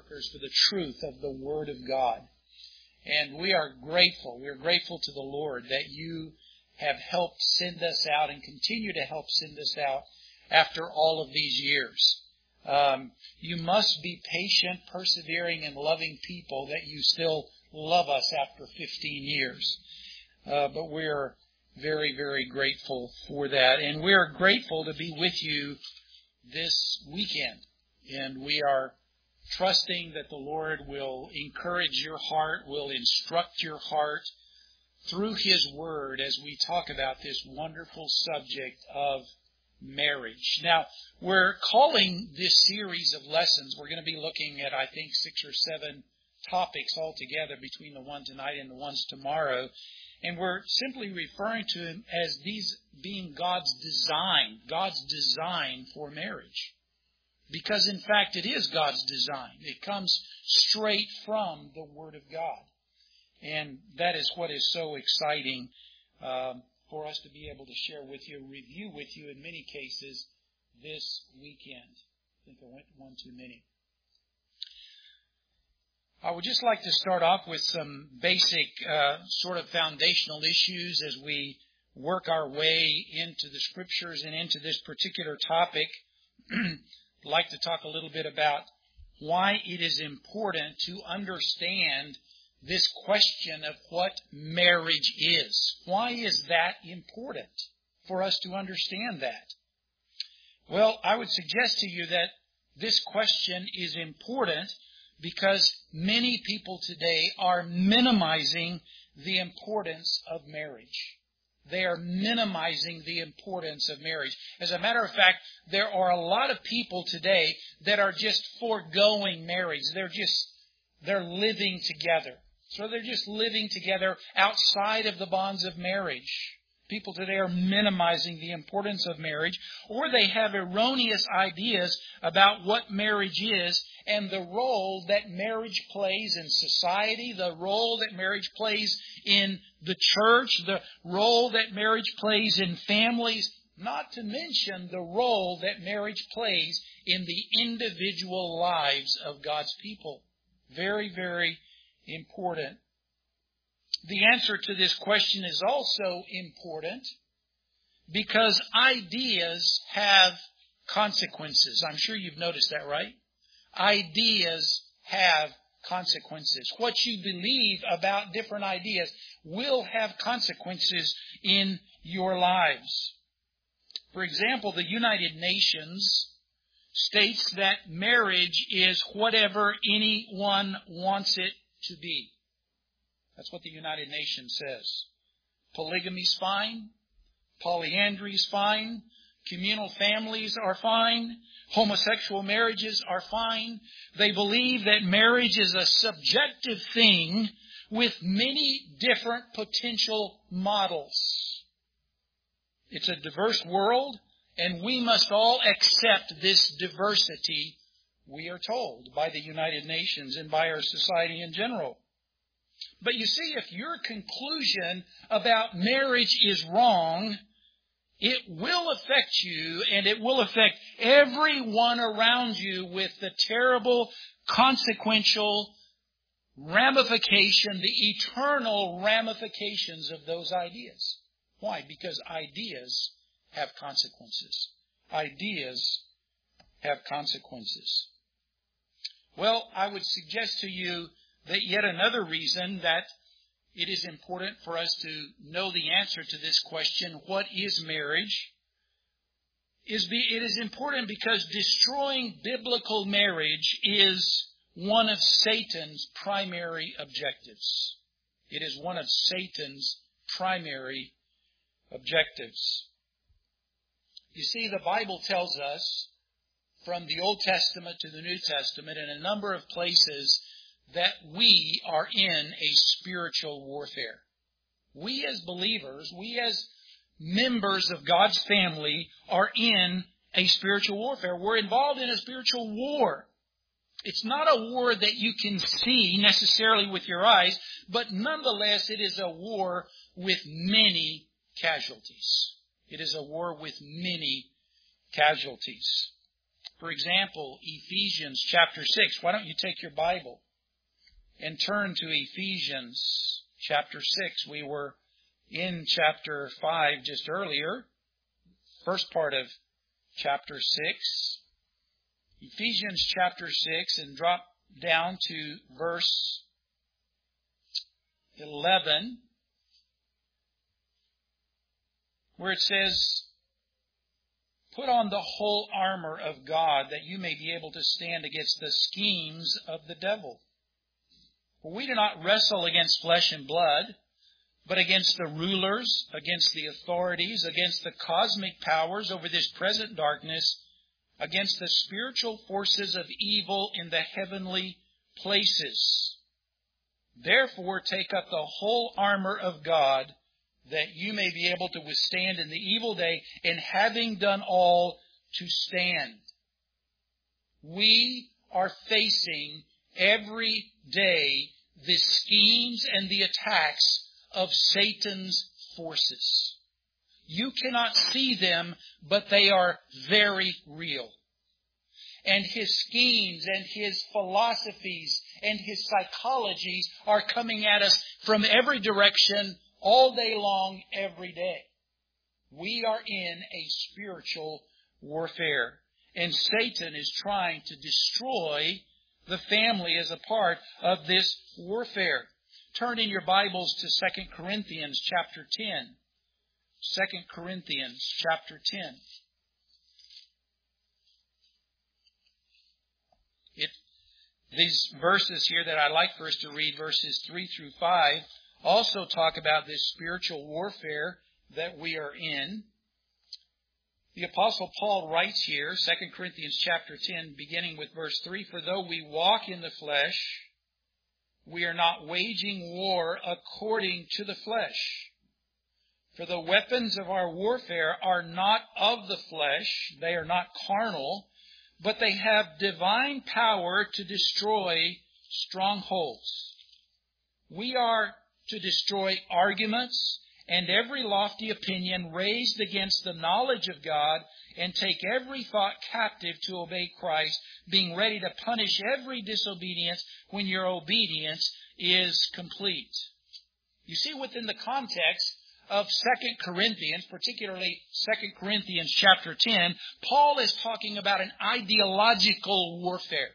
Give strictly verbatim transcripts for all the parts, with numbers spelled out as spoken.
workers for the truth of the Word of God. And we are grateful. We are grateful to the Lord that you have helped send us out and continue to help send us out after all of these years. Um, you must be patient, persevering, and loving people that you still love us after fifteen years. Uh, but we're very, very grateful for that. And we're grateful to be with you this weekend. And we are trusting that the Lord will encourage your heart, will instruct your heart through His Word as we talk about this wonderful subject of marriage. Now, we're calling this series of lessons, we're going to be looking at, I think, six or seven topics altogether between the one tonight and the ones tomorrow. And we're simply referring to them as these being God's design, God's design for marriage. Because, in fact, it is God's design. It comes straight from the Word of God. And that is what is so exciting um, for us to be able to share with you, review with you in many cases this weekend. I think I went one too many. I would just like to start off with some basic uh, sort of foundational issues as we work our way into the Scriptures and into this particular topic. I'd like to talk a little bit about why it is important to understand this question of what marriage is. Why is that important for us to understand that? Well, I would suggest to you that this question is important because many people today are minimizing the importance of marriage. They are minimizing the importance of marriage. As a matter of fact, there are a lot of people today that are just foregoing marriage. They're just, they're living together. So they're just living together outside of the bonds of marriage. People today are minimizing the importance of marriage, or they have erroneous ideas about what marriage is and the role that marriage plays in society, the role that marriage plays in the church, the role that marriage plays in families, not to mention the role that marriage plays in the individual lives of God's people. Very, very important. The answer to this question is also important because ideas have consequences. I'm sure you've noticed that, right? Ideas have consequences. What you believe about different ideas will have consequences in your lives. For example, the United Nations states that marriage is whatever anyone wants it to be. That's what the United Nations says. Polygamy's fine. Polyandry's fine. Communal families are fine. Homosexual marriages are fine. They believe that marriage is a subjective thing with many different potential models. It's a diverse world, and we must all accept this diversity, we are told, by the United Nations and by our society in general. But you see, if your conclusion about marriage is wrong, it will affect you and it will affect everyone around you with the terrible consequential ramification, the eternal ramifications of those ideas. Why? Because ideas have consequences. Ideas have consequences. Well, I would suggest to you that yet another reason that it is important for us to know the answer to this question, what is marriage, is be, it is important because destroying biblical marriage is one of Satan's primary objectives. It is one of Satan's primary objectives. You see, the Bible tells us from the Old Testament to the New Testament in a number of places that we are in a spiritual warfare. We as believers, we as members of God's family are in a spiritual warfare. We're involved in a spiritual war. It's not a war that you can see necessarily with your eyes, but nonetheless it is a war with many casualties. It is a war with many casualties. For example, Ephesians chapter six. Why don't you take your Bible and turn to Ephesians chapter six. We were in chapter five just earlier, first part of chapter six. Ephesians chapter six, and drop down to verse eleven, where it says, "Put on the whole armor of God, that you may be able to stand against the schemes of the devil. For we do not wrestle against flesh and blood, but against the rulers, against the authorities, against the cosmic powers over this present darkness, against the spiritual forces of evil in the heavenly places. Therefore take up the whole armor of God, that you may be able to withstand in the evil day, and having done all, to stand." We are facing every day the schemes and the attacks of Satan's forces. You cannot see them, but they are very real. And his schemes and his philosophies and his psychologies are coming at us from every direction, all day long, every day. We are in a spiritual warfare. And Satan is trying to destroy the family as a part of this warfare. Turn in your Bibles to Second Corinthians chapter ten. Second Corinthians chapter ten. It, these verses here that I like for us to read, verses three through five, also talk about this spiritual warfare that we are in. The Apostle Paul writes here, Second Corinthians chapter ten, beginning with verse three, "For though we walk in the flesh, we are not waging war according to the flesh. For the weapons of our warfare are not of the flesh, they are not carnal, but they have divine power to destroy strongholds. We are to destroy arguments and every lofty opinion raised against the knowledge of God, and take every thought captive to obey Christ, being ready to punish every disobedience when your obedience is complete." You see, within the context of Second Corinthians, particularly Second Corinthians chapter ten, Paul is talking about an ideological warfare.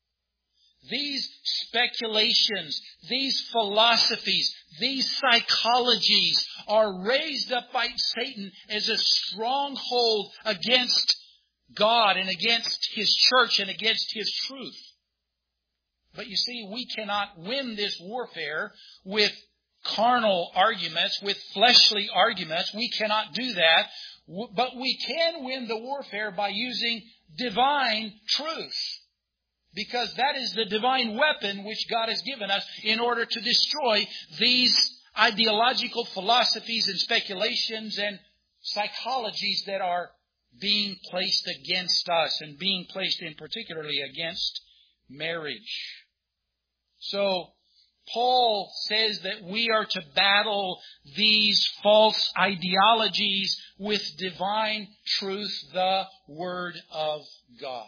These speculations, these philosophies, these psychologies are raised up by Satan as a stronghold against God and against His church and against His truth. But you see, we cannot win this warfare with carnal arguments, with fleshly arguments. We cannot do that. But we can win the warfare by using divine truth. Because that is the divine weapon which God has given us in order to destroy these ideological philosophies and speculations and psychologies that are being placed against us, and being placed in particularly against marriage. So Paul says that we are to battle these false ideologies with divine truth, the Word of God.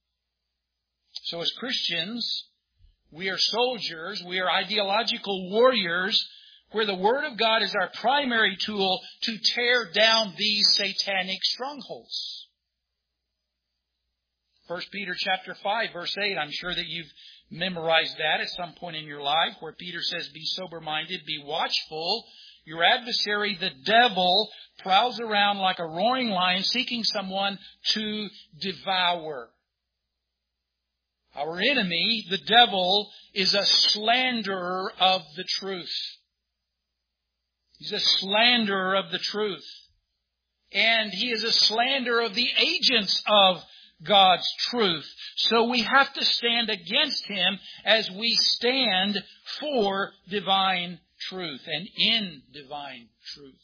So as Christians, we are soldiers, we are ideological warriors, where the Word of God is our primary tool to tear down these satanic strongholds. First Peter chapter five, verse eight, I'm sure that you've memorized that at some point in your life, where Peter says, "Be sober-minded, be watchful. Your adversary, the devil, prowls around like a roaring lion, seeking someone to devour." Our enemy, the devil, is a slanderer of the truth. He's a slanderer of the truth. And he is a slanderer of the agents of God's truth. So we have to stand against him as we stand for divine truth and in divine truth.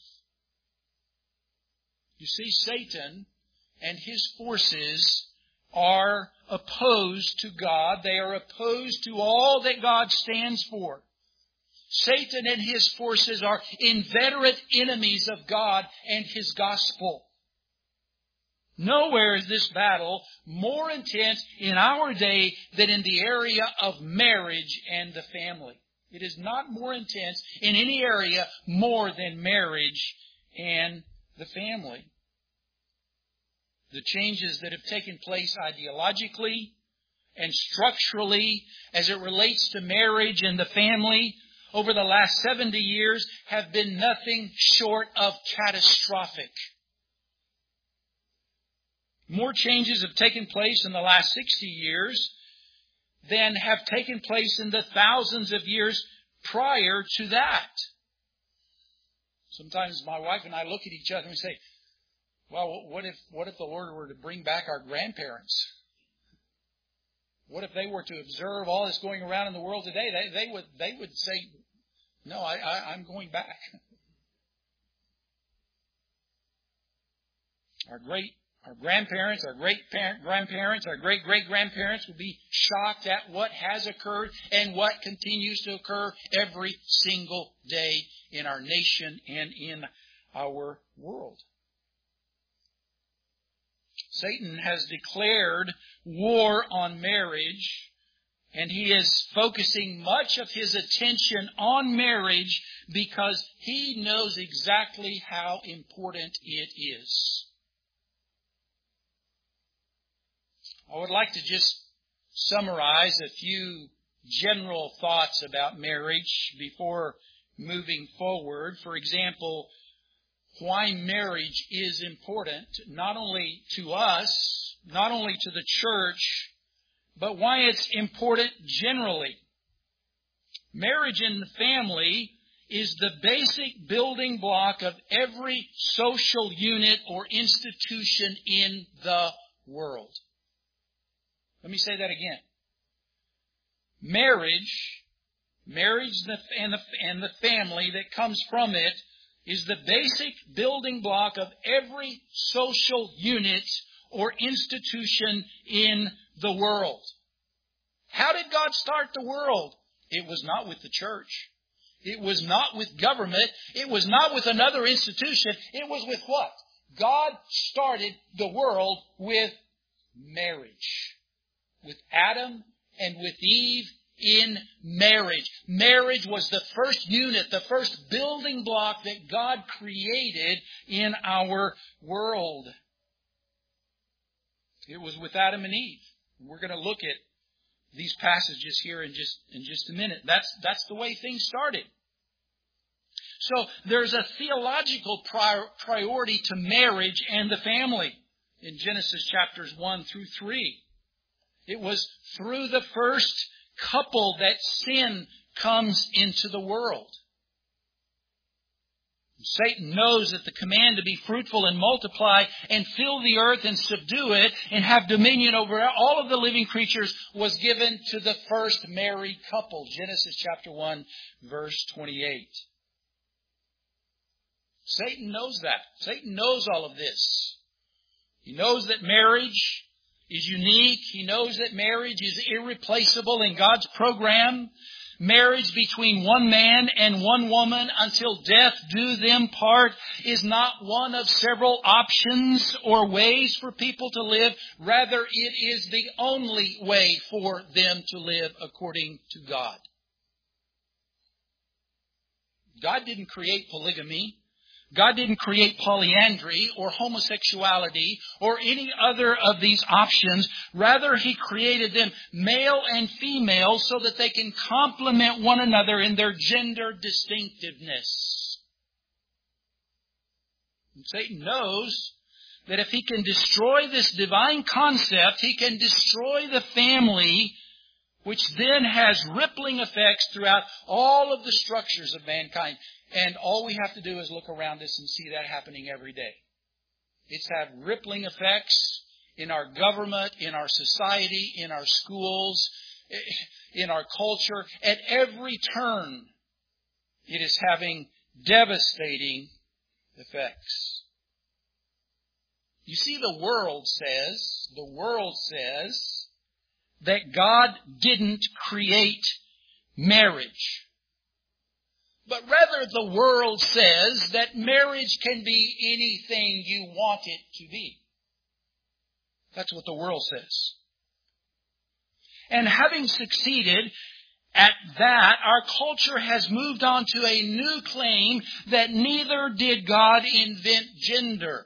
You see, Satan and his forces are opposed to God. They are opposed to all that God stands for. Satan and his forces are inveterate enemies of God and His gospel. Nowhere is this battle more intense in our day than in the area of marriage and the family. It is not more intense in any area more than marriage and the family. The changes that have taken place ideologically and structurally as it relates to marriage and the family over the last seventy years have been nothing short of catastrophic. More changes have taken place in the last sixty years than have taken place in the thousands of years prior to that. Sometimes my wife and I look at each other and we say, well, what if what if the Lord were to bring back our grandparents? What if they were to observe all that's going around in the world today? They, they would they would say, no, I, I, I'm going back. Our great Our grandparents, our great-grandparents, our great-great-grandparents will be shocked at what has occurred and what continues to occur every single day in our nation and in our world. Satan has declared war on marriage, and he is focusing much of his attention on marriage because he knows exactly how important it is. I would like to just summarize a few general thoughts about marriage before moving forward. For example, why marriage is important, not only to us, not only to the church, but why it's important generally. Marriage in the family is the basic building block of every social unit or institution in the world. Let me say that again. Marriage, marriage and the, and the family that comes from it is the basic building block of every social unit or institution in the world. How did God start the world? It was not with the church. It was not with government. It was not with another institution. It was with what? God started the world with marriage. With Adam and with Eve in marriage. Marriage was the first unit, the first building block that God created in our world. It was with Adam and Eve. We're going to look at these passages here in just in just a minute. That's that's the way things started. So there's a theological prior, priority to marriage and the family in Genesis chapters one through three. It was through the first couple that sin comes into the world. Satan knows that the command to be fruitful and multiply and fill the earth and subdue it and have dominion over all of the living creatures was given to the first married couple. Genesis chapter one, verse twenty-eight. Satan knows that. Satan knows all of this. He knows that marriage is unique. He knows that marriage is irreplaceable in God's program. Marriage between one man and one woman until death do them part is not one of several options or ways for people to live. Rather, it is the only way for them to live according to God. God didn't create polygamy. God didn't create polyandry or homosexuality or any other of these options. Rather, He created them male and female so that they can complement one another in their gender distinctiveness. And Satan knows that if he can destroy this divine concept, he can destroy the family, which then has rippling effects throughout all of the structures of mankind. And all we have to do is look around us and see that happening every day. It's had rippling effects in our government, in our society, in our schools, in our culture. At every turn, it is having devastating effects. You see, the world says, the world says that God didn't create marriage. But rather the world says that marriage can be anything you want it to be. That's what the world says. And having succeeded at that, our culture has moved on to a new claim that neither did God invent gender.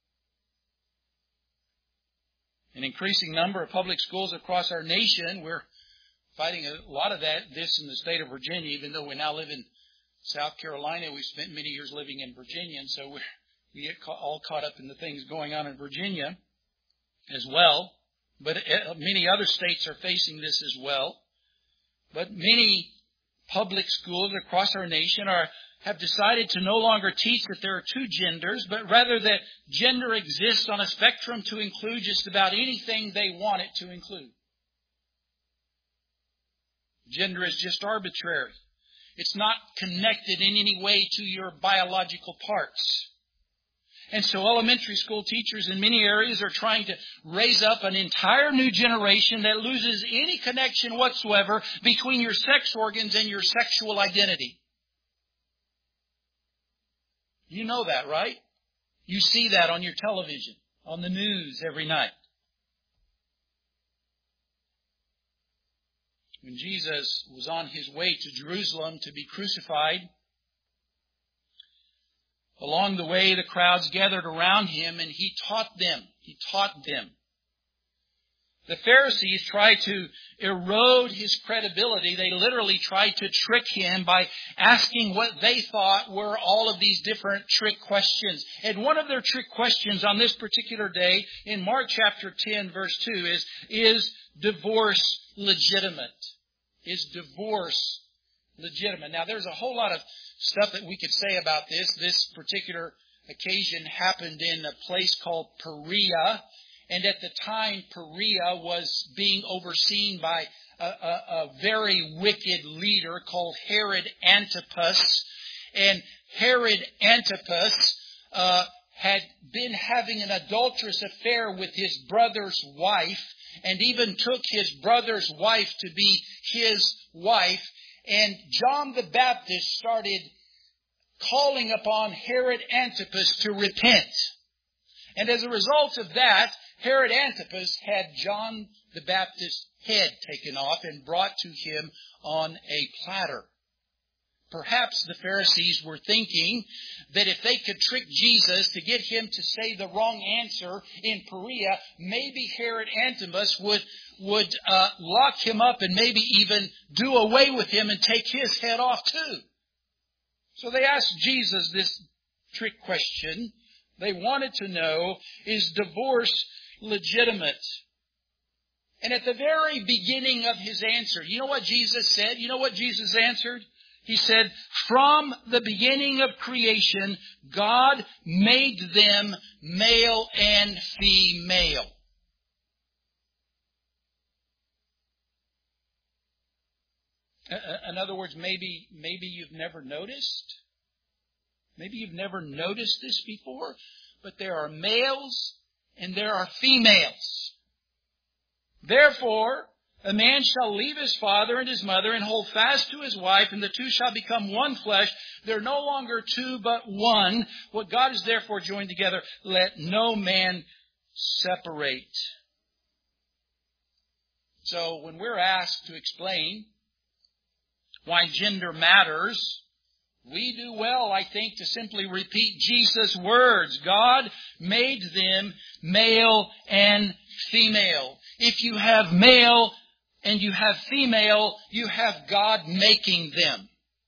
An increasing number of public schools across our nation, we're fighting a lot of that, this in the state of Virginia, even though we now live in South Carolina. We spent many years living in Virginia, and so we're, we get all caught up in the things going on in Virginia as well. But many other states are facing this as well. But many public schools across our nation are have decided to no longer teach that there are two genders, but rather that gender exists on a spectrum to include just about anything they want it to include. Gender is just arbitrary. It's not connected in any way to your biological parts. And so elementary school teachers in many areas are trying to raise up an entire new generation that loses any connection whatsoever between your sex organs and your sexual identity. You know that, right? You see that on your television, on the news every night. When Jesus was on his way to Jerusalem to be crucified, along the way the crowds gathered around him and he taught them. He taught them. The Pharisees tried to erode his credibility. They literally tried to trick him by asking what they thought were all of these different trick questions. And one of their trick questions on this particular day in Mark chapter ten verse two is, is divorce legitimate? Is divorce legitimate? Now there's a whole lot of stuff that we could say about this. This particular occasion happened in a place called Perea. And at the time, Perea was being overseen by a, a, a very wicked leader called Herod Antipas. And Herod Antipas uh, had been having an adulterous affair with his brother's wife, and even took his brother's wife to be his wife. And John the Baptist started calling upon Herod Antipas to repent. And as a result of that, Herod Antipas had John the Baptist's head taken off and brought to him on a platter. Perhaps the Pharisees were thinking that if they could trick Jesus to get him to say the wrong answer in Perea, maybe Herod Antipas would, would uh, lock him up and maybe even do away with him and take his head off too. So they asked Jesus this trick question. They wanted to know, is divorce legitimate? And at the very beginning of his answer, you know what Jesus said? You know what Jesus answered? He said, from the beginning of creation, God made them male and female. In other words, maybe, maybe you've never noticed. Maybe you've never noticed this before, but there are males and there are females. Therefore, a man shall leave his father and his mother and hold fast to his wife, and the two shall become one flesh. They're no longer two, but one. What God has therefore joined together, let no man separate. So when we're asked to explain why gender matters, we do well, I think, to simply repeat Jesus' words. God made them male and female. If you have male and you have female, you have God making them.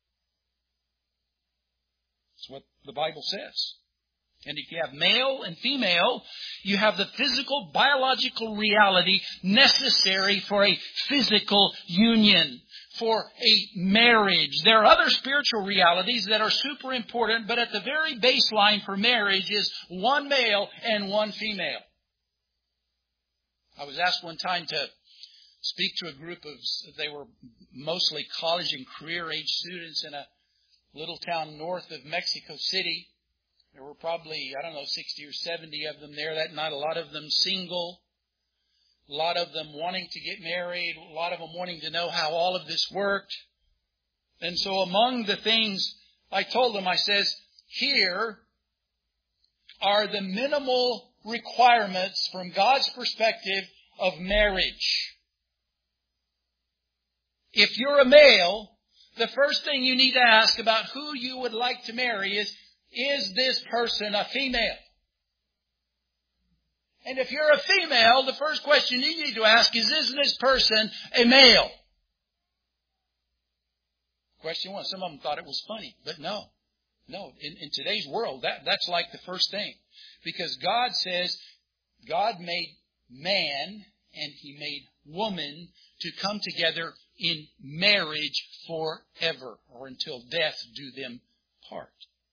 That's what the Bible says. And if you have male and female, you have the physical, biological reality necessary for a physical union, for a marriage. There are other spiritual realities that are super important, but at the very baseline for marriage is one male and one female. I was asked one time to speak to a group of, they were mostly college and career age students in a little town north of Mexico City. There were probably, I don't know, sixty or seventy of them there that night, a lot of them single, a lot of them wanting to get married, a lot of them wanting to know how all of this worked. And so among the things I told them, I says, here are the minimal requirements from God's perspective of marriage. If you're a male, the first thing you need to ask about who you would like to marry is, is this person a female? And if you're a female, the first question you need to ask is, is this person a male? Question one. Some of them thought it was funny, but no. No, in, in today's world, that, that's like the first thing. Because God says, God made man and He made woman to come together in marriage forever, or until death do them part.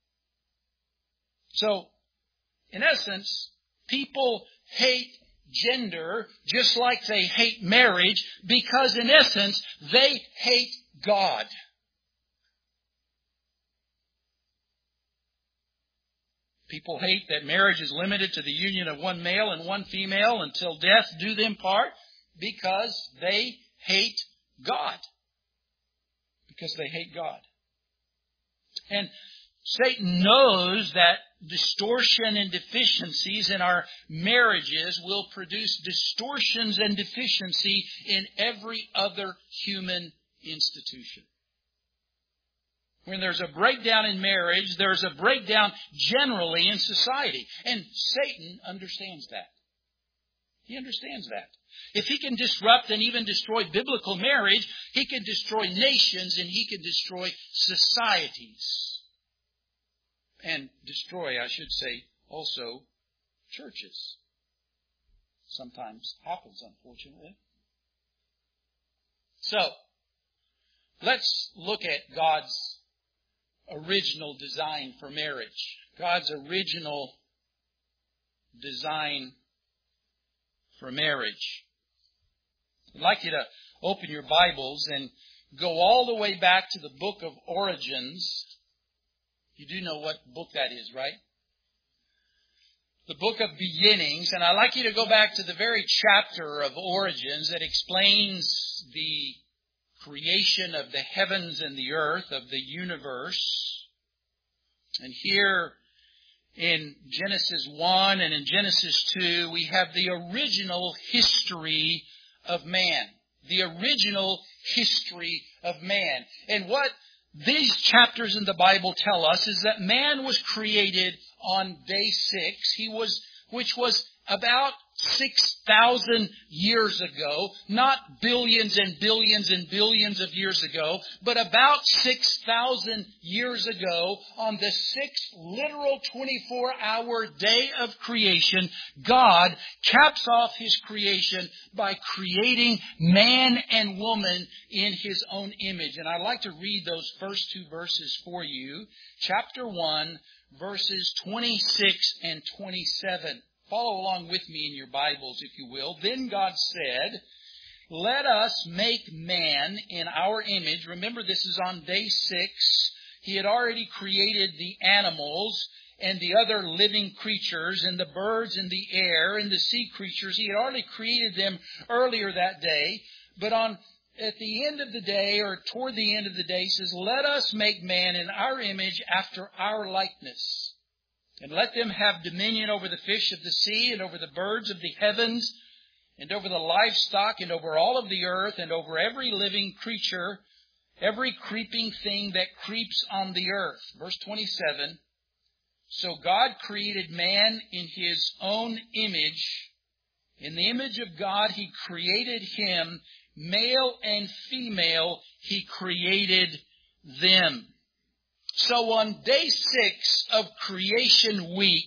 So, in essence, people hate gender just like they hate marriage, because in essence, they hate God. People hate that marriage is limited to the union of one male and one female until death do them part, because they hate God. Because they hate God. And Satan knows that distortion and deficiencies in our marriages will produce distortions and deficiency in every other human institution. When there's a breakdown in marriage, there's a breakdown generally in society. And Satan understands that. He understands that. If he can disrupt and even destroy biblical marriage, he can destroy nations and he can destroy societies. And destroy, I should say, also churches. Sometimes happens, unfortunately. So, let's look at God's original design for marriage. God's original design for marriage. I'd like you to open your Bibles and go all the way back to the book of Origins. You do know what book that is, right? The book of beginnings. And I'd like you to go back to the very chapter of Origins that explains the creation of the heavens and the earth, of the universe. And here in Genesis one and in Genesis two, we have the original history of man. The original history of man. And what these chapters in the Bible tell us is that man was created on day six. He was, which was about six thousand years ago, not billions and billions and billions of years ago, but about six thousand years ago, on the sixth literal twenty-four hour day of creation, God caps off His creation by creating man and woman in His own image. And I'd like to read those first two verses for you. Chapter one, verses twenty-six and twenty-seven. Follow along with me in your Bibles, if you will. Then God said, let us make man in our image. Remember, this is on day six. He had already created the animals and the other living creatures and the birds in the air and the sea creatures. He had already created them earlier that day. But on at the end of the day, or toward the end of the day, he says, let us make man in our image after our likeness. And let them have dominion over the fish of the sea, and over the birds of the heavens, and over the livestock, and over all of the earth, and over every living creature, every creeping thing that creeps on the earth. Verse twenty-seven. So God created man in His own image. In the image of God He created him. Male and female He created them. So on day six of creation week,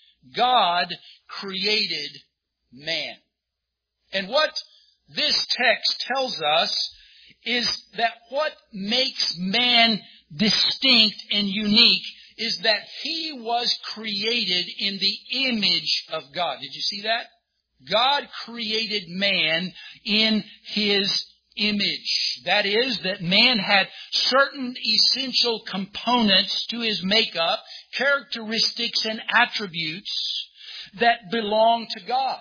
God created man. And what this text tells us is that what makes man distinct and unique is that he was created in the image of God. Did you see that? God created man in His image. That is, that man had certain essential components to his makeup, characteristics and attributes that belong to God.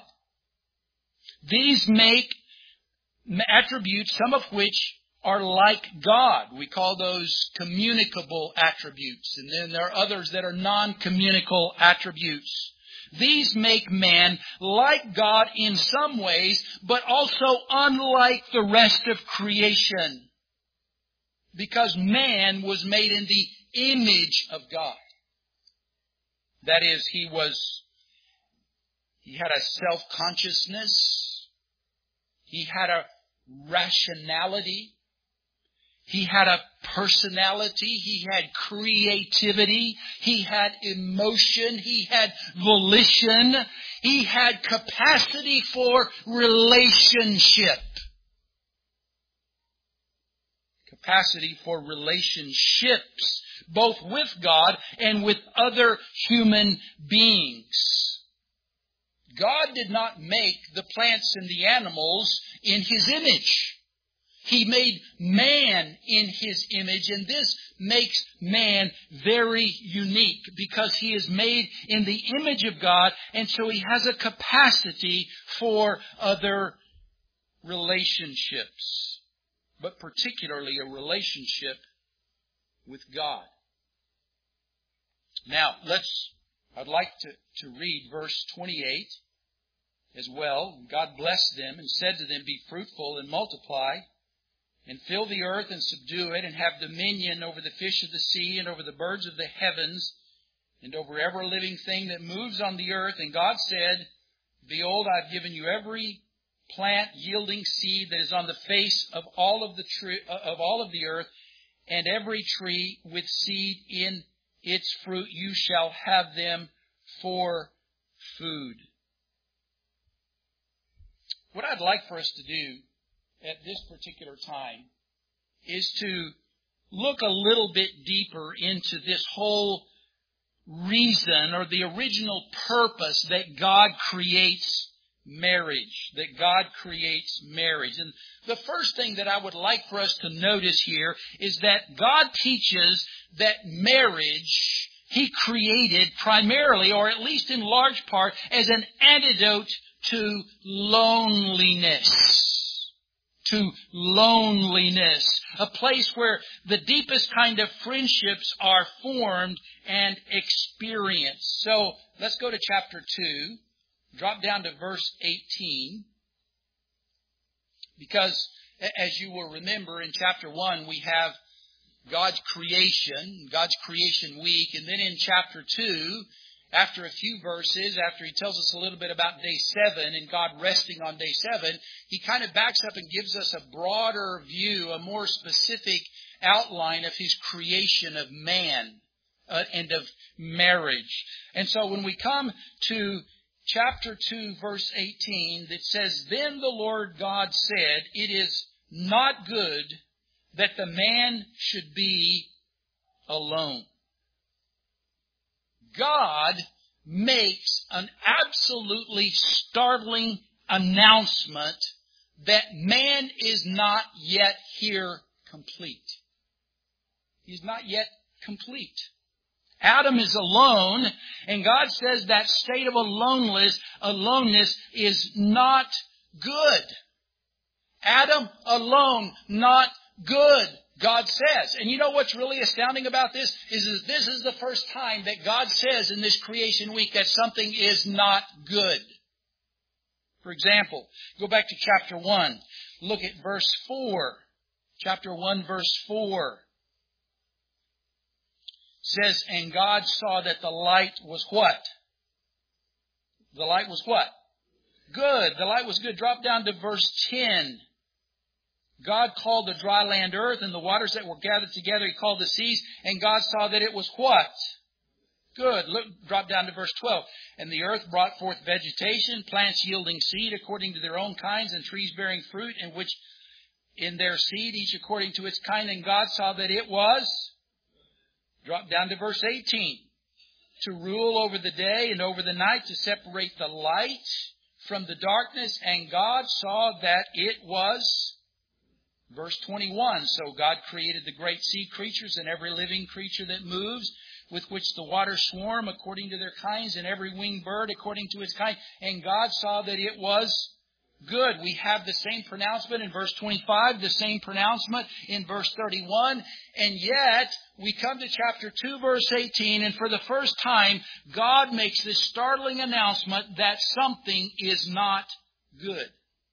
These make attributes, some of which are like God. We call those communicable attributes. And then there are others that are non-communicable attributes. These make man like God in some ways, but also unlike the rest of creation. Because man was made in the image of God. That is, he was, he had a self-consciousness. He had a rationality. He had a personality. He had creativity. He had emotion. He had volition. He had capacity for relationship. Capacity for relationships, both with God and with other human beings. God did not make the plants and the animals in His image. He made man in His image, and this makes man very unique because he is made in the image of God, and so he has a capacity for other relationships, but particularly a relationship with God. Now, let's, I'd like to, to read verse twenty-eight as well. God blessed them and said to them, "Be fruitful and multiply, and fill the earth and subdue it, and have dominion over the fish of the sea, and over the birds of the heavens, and over every living thing that moves on the earth." And God said, "Behold, I have given you every plant yielding seed that is on the face of all of the tree, of all of the earth, and every tree with seed in its fruit. You shall have them for food." What I'd like for us to do at this particular time is to look a little bit deeper into this whole reason or the original purpose that God creates marriage, that God creates marriage. And the first thing that I would like for us to notice here is that God teaches that marriage He created primarily, or at least in large part, as an antidote to loneliness. To loneliness. A place where the deepest kind of friendships are formed and experienced. So let's go to chapter two. Drop down to verse eighteen. Because as you will remember, in chapter one we have God's creation, God's creation week. And then in chapter two, after a few verses, after He tells us a little bit about day seven and God resting on day seven, He kind of backs up and gives us a broader view, a more specific outline of His creation of man uh, and of marriage. And so when we come to chapter two, verse eighteen, that says, "Then the Lord God said, it is not good that the man should be alone." God makes an absolutely startling announcement that man is not yet here complete. He's not yet complete. Adam is alone, and God says that state of aloneness, aloneness is not good. Adam alone, not good, God says. And you know what's really astounding about this? Is that this is the first time that God says in this creation week that something is not good. For example, go back to chapter one. Look at verse four. Chapter one, verse four. Says, "And God saw that the light was" what? The light was what? Good. The light was good. Drop down to verse ten. God called the dry land earth, and the waters that were gathered together He called the seas. And God saw that it was what? Good. Look, drop down to verse twelve. "And the earth brought forth vegetation, plants yielding seed according to their own kinds, and trees bearing fruit, in which in their seed, each according to its kind. And God saw that it was..." Drop down to verse eighteen. "To rule over the day and over the night, to separate the light from the darkness. And God saw that it was..." Verse twenty-one. "So God created the great sea creatures and every living creature that moves, with which the waters swarm according to their kinds, and every winged bird according to its kind. And God saw that it was good. We have the same pronouncement in verse twenty-five, the same pronouncement in verse thirty-one, and yet we come to chapter two, verse eighteen, and for the first time, God makes this startling announcement that something is not good.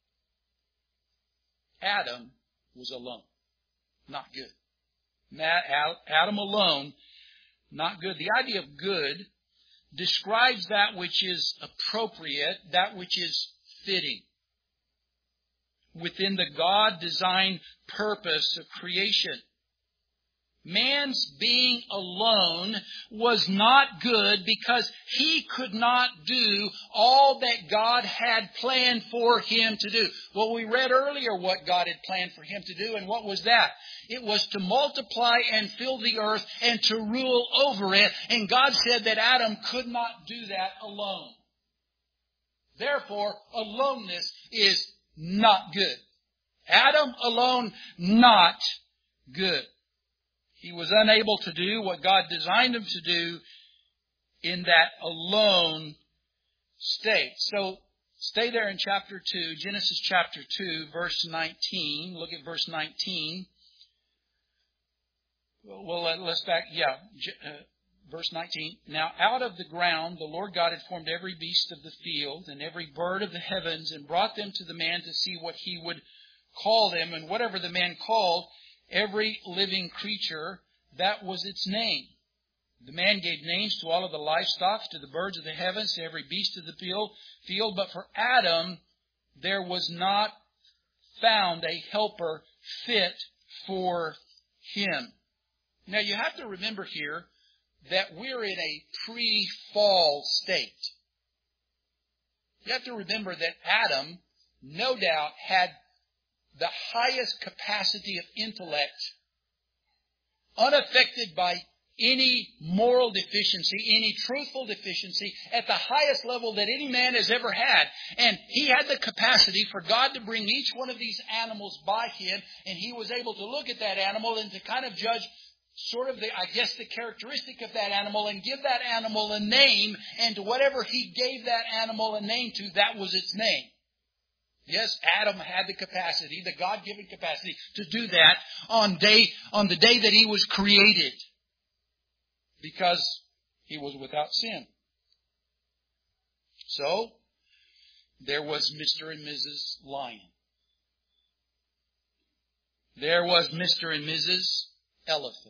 Adam was alone. Not good. Adam alone, not good. The idea of good describes that which is appropriate, that which is fitting within the God-designed purpose of creation. Man's being alone was not good because he could not do all that God had planned for him to do. Well, we read earlier what God had planned for him to do, and what was that? It was to multiply and fill the earth and to rule over it, and God said that Adam could not do that alone. Therefore, aloneness is not good. Adam alone, not good. He was unable to do what God designed him to do in that alone state. So, stay there in chapter two, Genesis chapter two, verse nineteen. Look at verse nineteen. Well, let's back, yeah, uh, verse nineteen. Now, out of the ground, the Lord God had formed every beast of the field and every bird of the heavens and brought them to the man to see what he would call them. And whatever the man called every living creature, that was its name. The man gave names to all of the livestock, to the birds of the heavens, to every beast of the field. field. But for Adam, there was not found a helper fit for him. Now, you have to remember here that we're in a pre-fall state. You have to remember that Adam, no doubt, had the highest capacity of intellect, unaffected by any moral deficiency, any truthful deficiency, at the highest level that any man has ever had. And he had the capacity for God to bring each one of these animals by him, and he was able to look at that animal and to kind of judge sort of the, I guess, the characteristic of that animal and give that animal a name, and to whatever he gave that animal a name to, that was its name. Yes, Adam had the capacity, the God-given capacity, to do that on day on the day that he was created, because he was without sin. So, there was Mister and Missus Lion. There was Mister and Missus Elephant.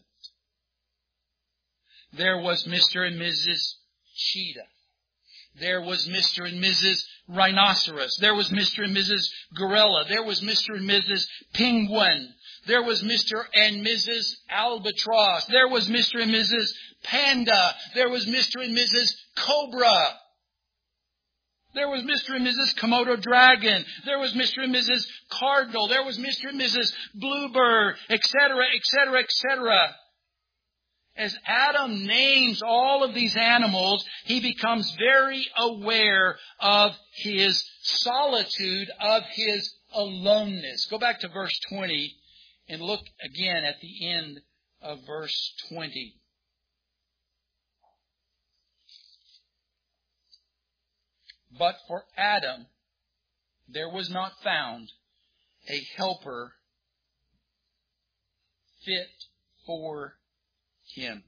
There was Mister and Missus Cheetah. There was Mister and Missus Rhinoceros. There was Mister and Missus Gorilla. There was Mister and Missus Penguin. There was Mister and Missus Albatross. There was Mister and Missus Panda. There was Mister and Missus Cobra. There was Mister and Missus Komodo Dragon. There was Mister and Missus Cardinal. There was Mister and Missus Bluebird, et cetera, et cetera, et cetera. As Adam names all of these animals, he becomes very aware of his solitude, of his aloneness. Go back to verse twenty and look again at the end of verse twenty. But for Adam, there was not found a helper fit for him.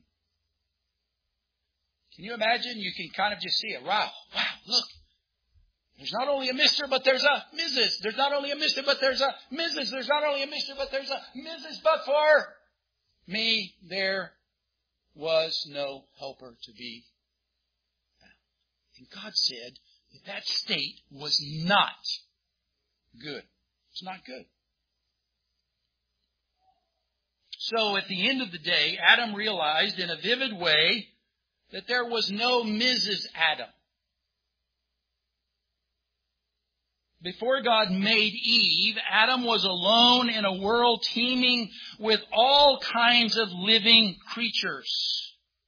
Can you imagine? You can kind of just see it. Wow, wow, look. There's not only a Mister, but there's a Missus There's not only a Mister, but there's a Missus There's not only a Mister, but there's a Missus But for me, there was no helper to be found. And God said that that state was not good. It's not good. So at the end of the day, Adam realized in a vivid way that there was no Missus Adam. Before God made Eve, Adam was alone in a world teeming with all kinds of living creatures.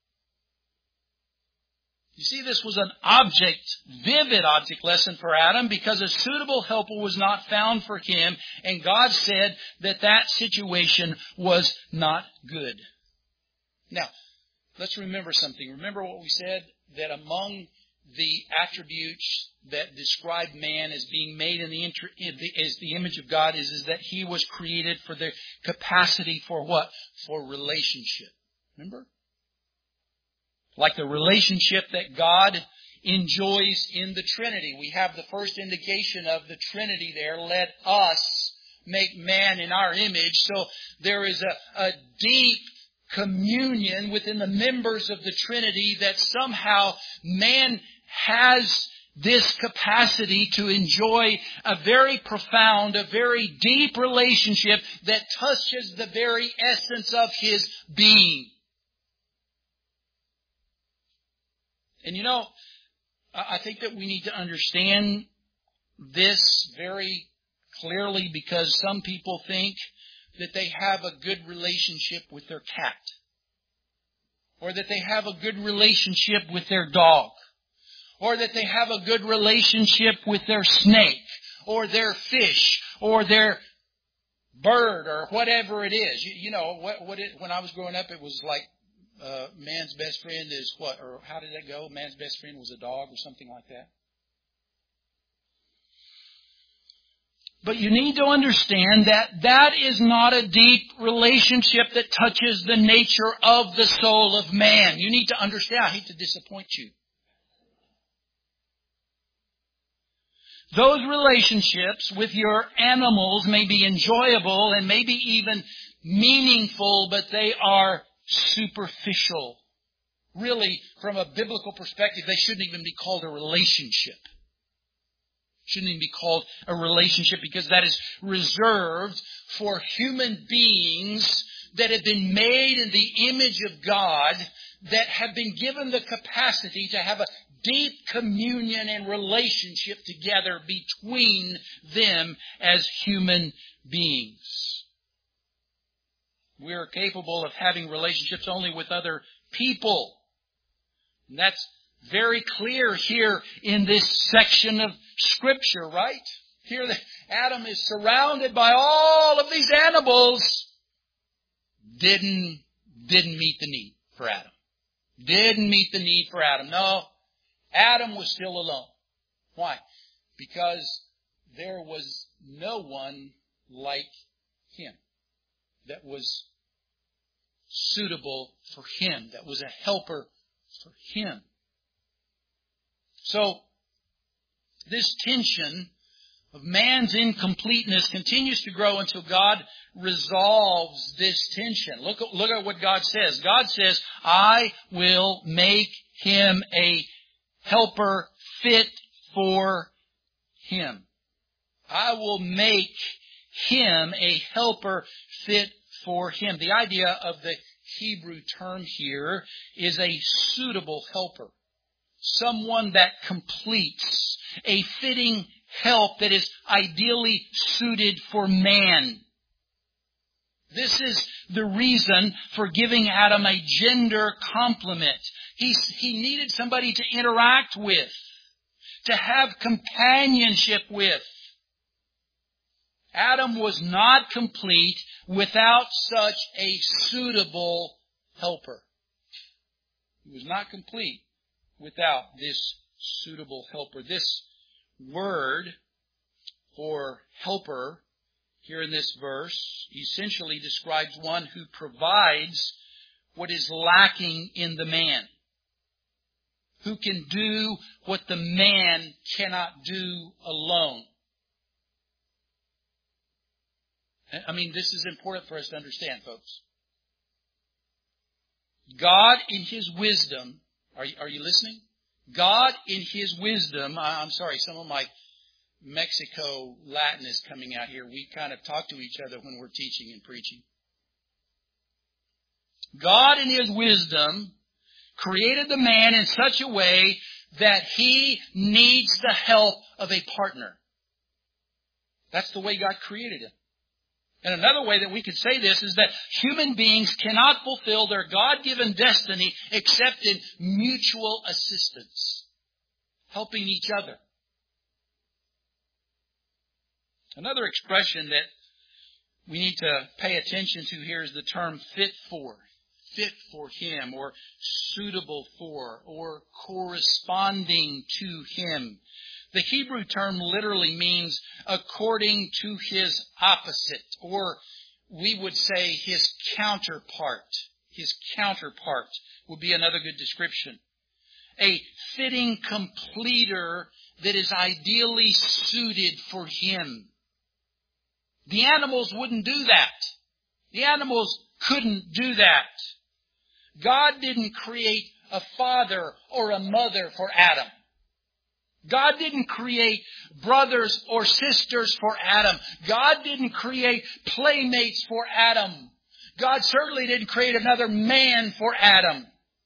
You see, this was an object, vivid object lesson for Adam, because a suitable helper was not found for him, and God said that that situation was not good. Now, let's remember something. Remember what we said, that among the attributes that describe man as being made in the, as the image of God is, is that he was created for the capacity for what? For relationship. Remember? Like the relationship that God enjoys in the Trinity. We have the first indication of the Trinity there. Let us make man in our image. So there is a, a deep communion within the members of the Trinity that somehow man has this capacity to enjoy a very profound, a very deep relationship that touches the very essence of his being. And you know, I think that we need to understand this very clearly, because some people think that they have a good relationship with their cat, or that they have a good relationship with their dog, or that they have a good relationship with their snake, or their fish, or their bird, or whatever it is. You, you know, what, what it, when I was growing up, it was like uh, man's best friend is what, or how did that go? Man's best friend was a dog, or something like that. But you need to understand that that is not a deep relationship that touches the nature of the soul of man. You need to understand. I hate to disappoint you. Those relationships with your animals may be enjoyable and maybe even meaningful, but they are superficial. Really, from a biblical perspective, they shouldn't even be called a relationship. Shouldn't even be called a relationship, because that is reserved for human beings that have been made in the image of God, that have been given the capacity to have a deep communion and relationship together between them as human beings. We are capable of having relationships only with other people. And that's very clear here in this section of Scripture, right? Here Adam is surrounded by all of these animals. Didn't, didn't meet the need for Adam. Didn't meet the need for Adam. No, Adam was still alone. Why? Because there was no one like him that was suitable for him, that was a helper for him. So, this tension of man's incompleteness continues to grow until God resolves this tension. Look, look at what God says. God says, I will make him a helper fit for him. I will make him a helper fit for him. The idea of the Hebrew term here is a suitable helper. Someone that completes, a fitting help that is ideally suited for man. This is the reason for giving Adam a gender complement. He, he needed somebody to interact with, to have companionship with. Adam was not complete without such a suitable helper. He was not complete without this suitable helper. This word for helper here in this verse essentially describes one who provides what is lacking in the man, who can do what the man cannot do alone. I mean, this is important for us to understand, folks. God in His wisdom, are you, are you listening? God in His wisdom, I'm sorry, some of my Mexico Latin is coming out here. We kind of talk to each other when we're teaching and preaching. God in His wisdom created the man in such a way that he needs the help of a partner. That's the way God created him. And another way that we could say this is that human beings cannot fulfill their God-given destiny except in mutual assistance, helping each other. Another expression that we need to pay attention to here is the term fit for. fit for him, or suitable for, or corresponding to him. The Hebrew term literally means according to his opposite, or we would say his counterpart. His counterpart would be another good description. A fitting completer that is ideally suited for him. The animals wouldn't do that. The animals couldn't do that. God didn't create a father or a mother for Adam. God didn't create brothers or sisters for Adam. God didn't create playmates for Adam. God certainly didn't create another man for Adam.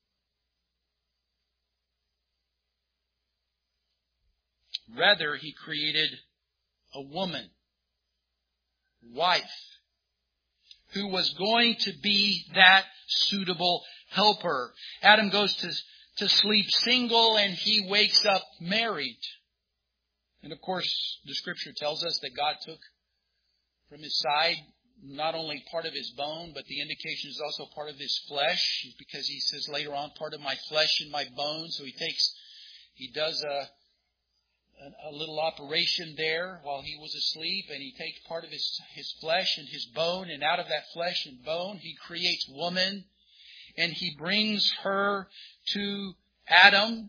Rather, He created a woman, wife, who was going to be that suitable helper. Adam goes to to sleep single, and he wakes up married. And of course, the Scripture tells us that God took from His side not only part of His bone, but the indication is also part of His flesh, because He says later on, part of my flesh and my bones. So He takes, He does a, a, a little operation there while He was asleep, and He takes part of His, His flesh and His bone, and out of that flesh and bone, He creates woman, and He brings her to Adam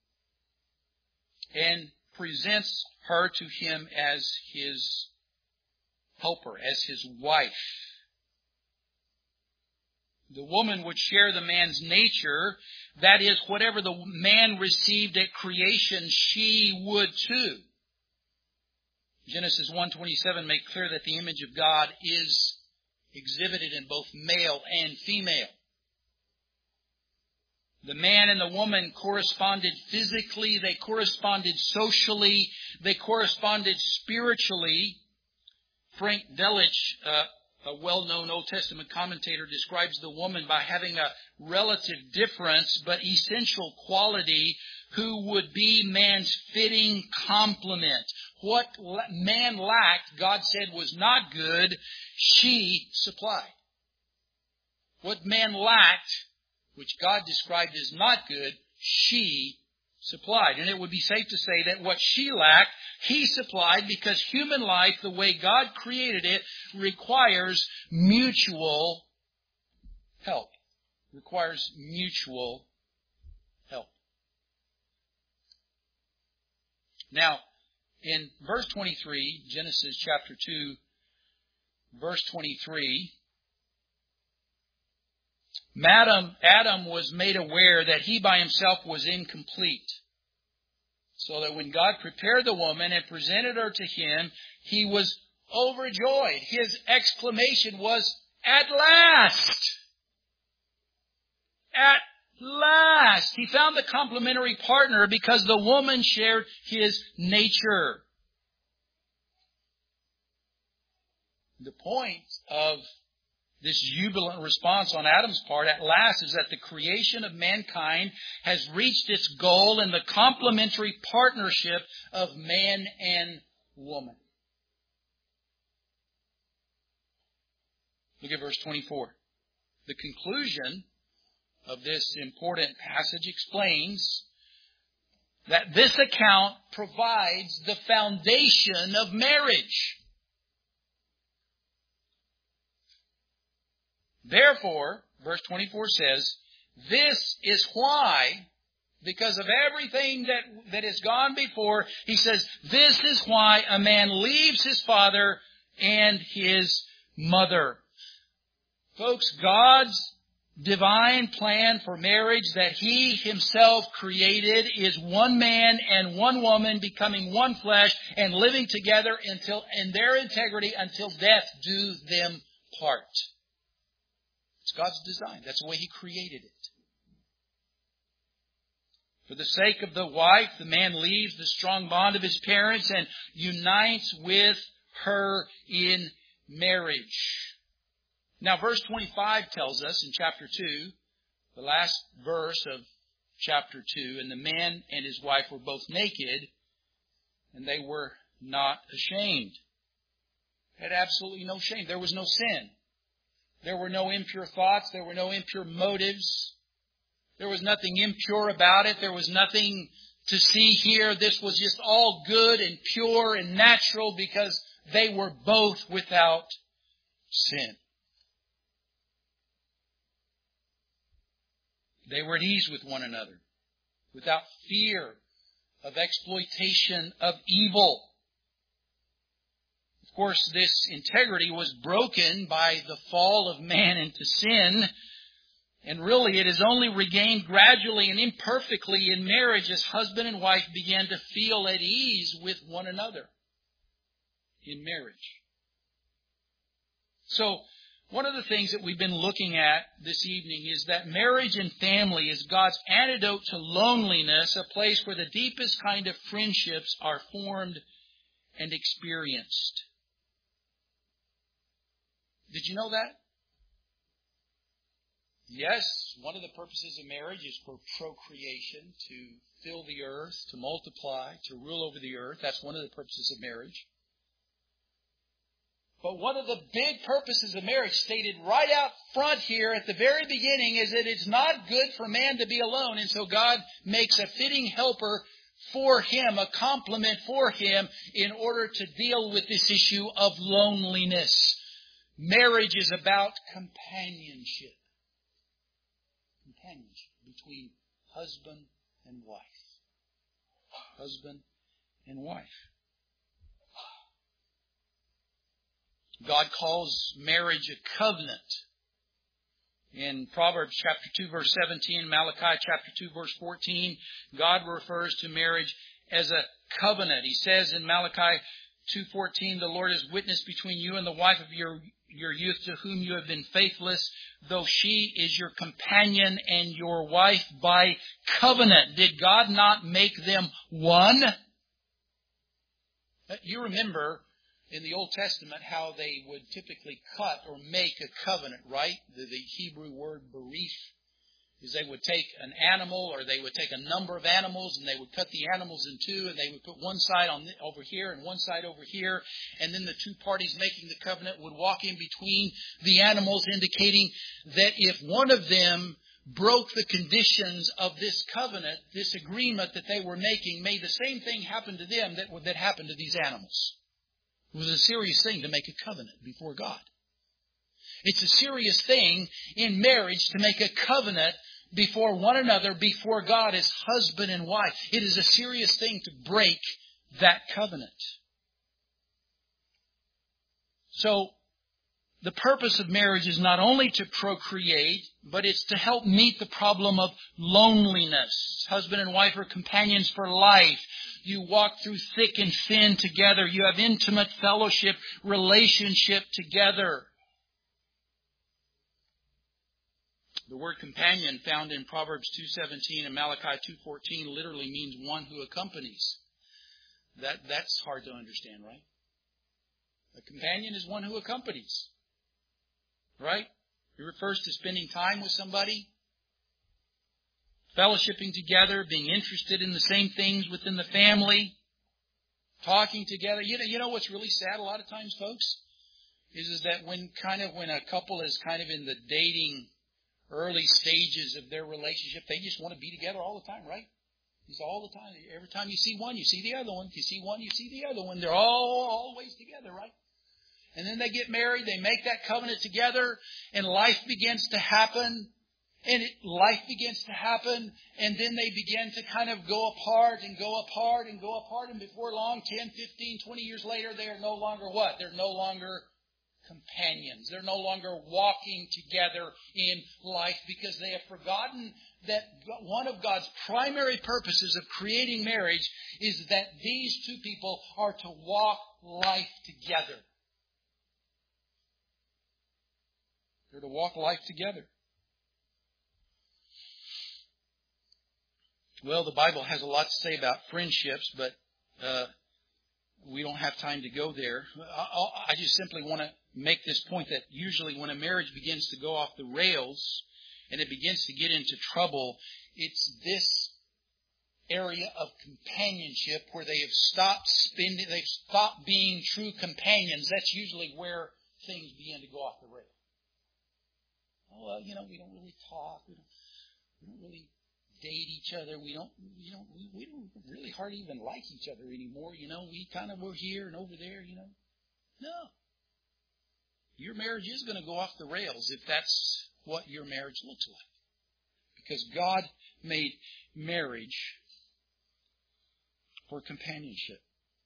and presents her to him as his helper, as his wife. The woman would share the man's nature. That is, whatever the man received at creation, she would too. Genesis one twenty-seven makes clear that the image of God is exhibited in both male and female. The man and the woman corresponded physically, they corresponded socially, they corresponded spiritually. Frank Delitzsch, uh, a well-known Old Testament commentator, describes the woman by having a relative difference but essential quality who would be man's fitting complement. What man lacked, God said was not good, she supplied. What man lacked, which God described as not good, she supplied. And it would be safe to say that what she lacked, He supplied, because human life, the way God created it, requires mutual help. Requires mutual help. Now, in verse twenty-three, Genesis chapter two, verse twenty-three, Adam, Adam was made aware that he by himself was incomplete. So that when God prepared the woman and presented her to him, he was overjoyed. His exclamation was, "At last! At last!" He found the complementary partner because the woman shared his nature. The point of this jubilant response on Adam's part, at last, is that the creation of mankind has reached its goal in the complementary partnership of man and woman. Look at verse twenty-four. The conclusion of this important passage explains that this account provides the foundation of marriage. Therefore, verse twenty-four says, this is why, because of everything that, that has gone before, he says, this is why a man leaves his father and his mother. Folks, God's divine plan for marriage that He Himself created is one man and one woman becoming one flesh and living together until in their integrity until death do them part. It's God's design. That's the way He created it. For the sake of the wife, the man leaves the strong bond of his parents and unites with her in marriage. Now, verse twenty-five tells us in chapter two, the last verse of chapter two, and the man and his wife were both naked, and they were not ashamed. Had absolutely no shame. There was no sin. There were no impure thoughts. There were no impure motives. There was nothing impure about it. There was nothing to see here. This was just all good and pure and natural because they were both without sin. They were at ease with one another, without fear of exploitation of evil. Of course, this integrity was broken by the fall of man into sin. And really, it is only regained gradually and imperfectly in marriage as husband and wife began to feel at ease with one another in marriage. So, one of the things that we've been looking at this evening is that marriage and family is God's antidote to loneliness, a place where the deepest kind of friendships are formed and experienced. Did you know that? Yes, one of the purposes of marriage is for procreation, to fill the earth, to multiply, to rule over the earth. That's one of the purposes of marriage. But one of the big purposes of marriage, stated right out front here at the very beginning, is that it's not good for man to be alone. And so God makes a fitting helper for him, a complement for him, in order to deal with this issue of loneliness. Marriage is about companionship. Companionship between husband and wife. Husband and wife. God calls marriage a covenant. In Proverbs chapter two, verse seventeen, Malachi chapter two, verse fourteen, God refers to marriage as a covenant. He says in Malachi two fourteen, the Lord is witness between you and the wife of your, your youth to whom you have been faithless, though she is your companion and your wife by covenant. Did God not make them one? You remember in the Old Testament how they would typically cut or make a covenant, right? The, the Hebrew word berith is they would take an animal, or they would take a number of animals, and they would cut the animals in two, and they would put one side on the, over here and one side over here, and then the two parties making the covenant would walk in between the animals, indicating that if one of them broke the conditions of this covenant, this agreement that they were making, may the same thing happen to them that, that happened to these animals. It was a serious thing to make a covenant before God. It's a serious thing in marriage to make a covenant before one another, before God, as husband and wife. It is a serious thing to break that covenant. So, the purpose of marriage is not only to procreate, but it's to help meet the problem of loneliness. Husband and wife are companions for life. You walk through thick and thin together. You have intimate fellowship, relationship together. The word companion found in Proverbs two seventeen and Malachi two fourteen literally means one who accompanies. That, that's hard to understand, right? A companion is one who accompanies. Right? It refers to spending time with somebody, fellowshipping together, being interested in the same things within the family, talking together. You know, you know what's really sad a lot of times, folks, is, is that when kind of when a couple is kind of in the dating early stages of their relationship, they just want to be together all the time, right? It's all the time. Every time you see one, you see the other one. If you see one, you see the other one. They're all always together, right? And then they get married, they make that covenant together, and life begins to happen. And it, life begins to happen, and then they begin to kind of go apart and go apart and go apart. And before long, ten, fifteen, twenty years later, they are no longer what? They're no longer companions. They're no longer walking together in life because they have forgotten that one of God's primary purposes of creating marriage is that these two people are to walk life together. They're to walk life together. Well, the Bible has a lot to say about friendships, but uh, we don't have time to go there. I, I just simply want to make this point that usually when a marriage begins to go off the rails and it begins to get into trouble, it's this area of companionship where they have stopped spending, they've stopped being true companions. That's usually where things begin to go off the rails. well, you know, we don't really talk. We don't, we don't really date each other. We don't, you know, we, we don't really hardly even like each other anymore. You know, we kind of were here and over there, you know. No. Your marriage is going to go off the rails if that's what your marriage looks like. Because God made marriage for companionship.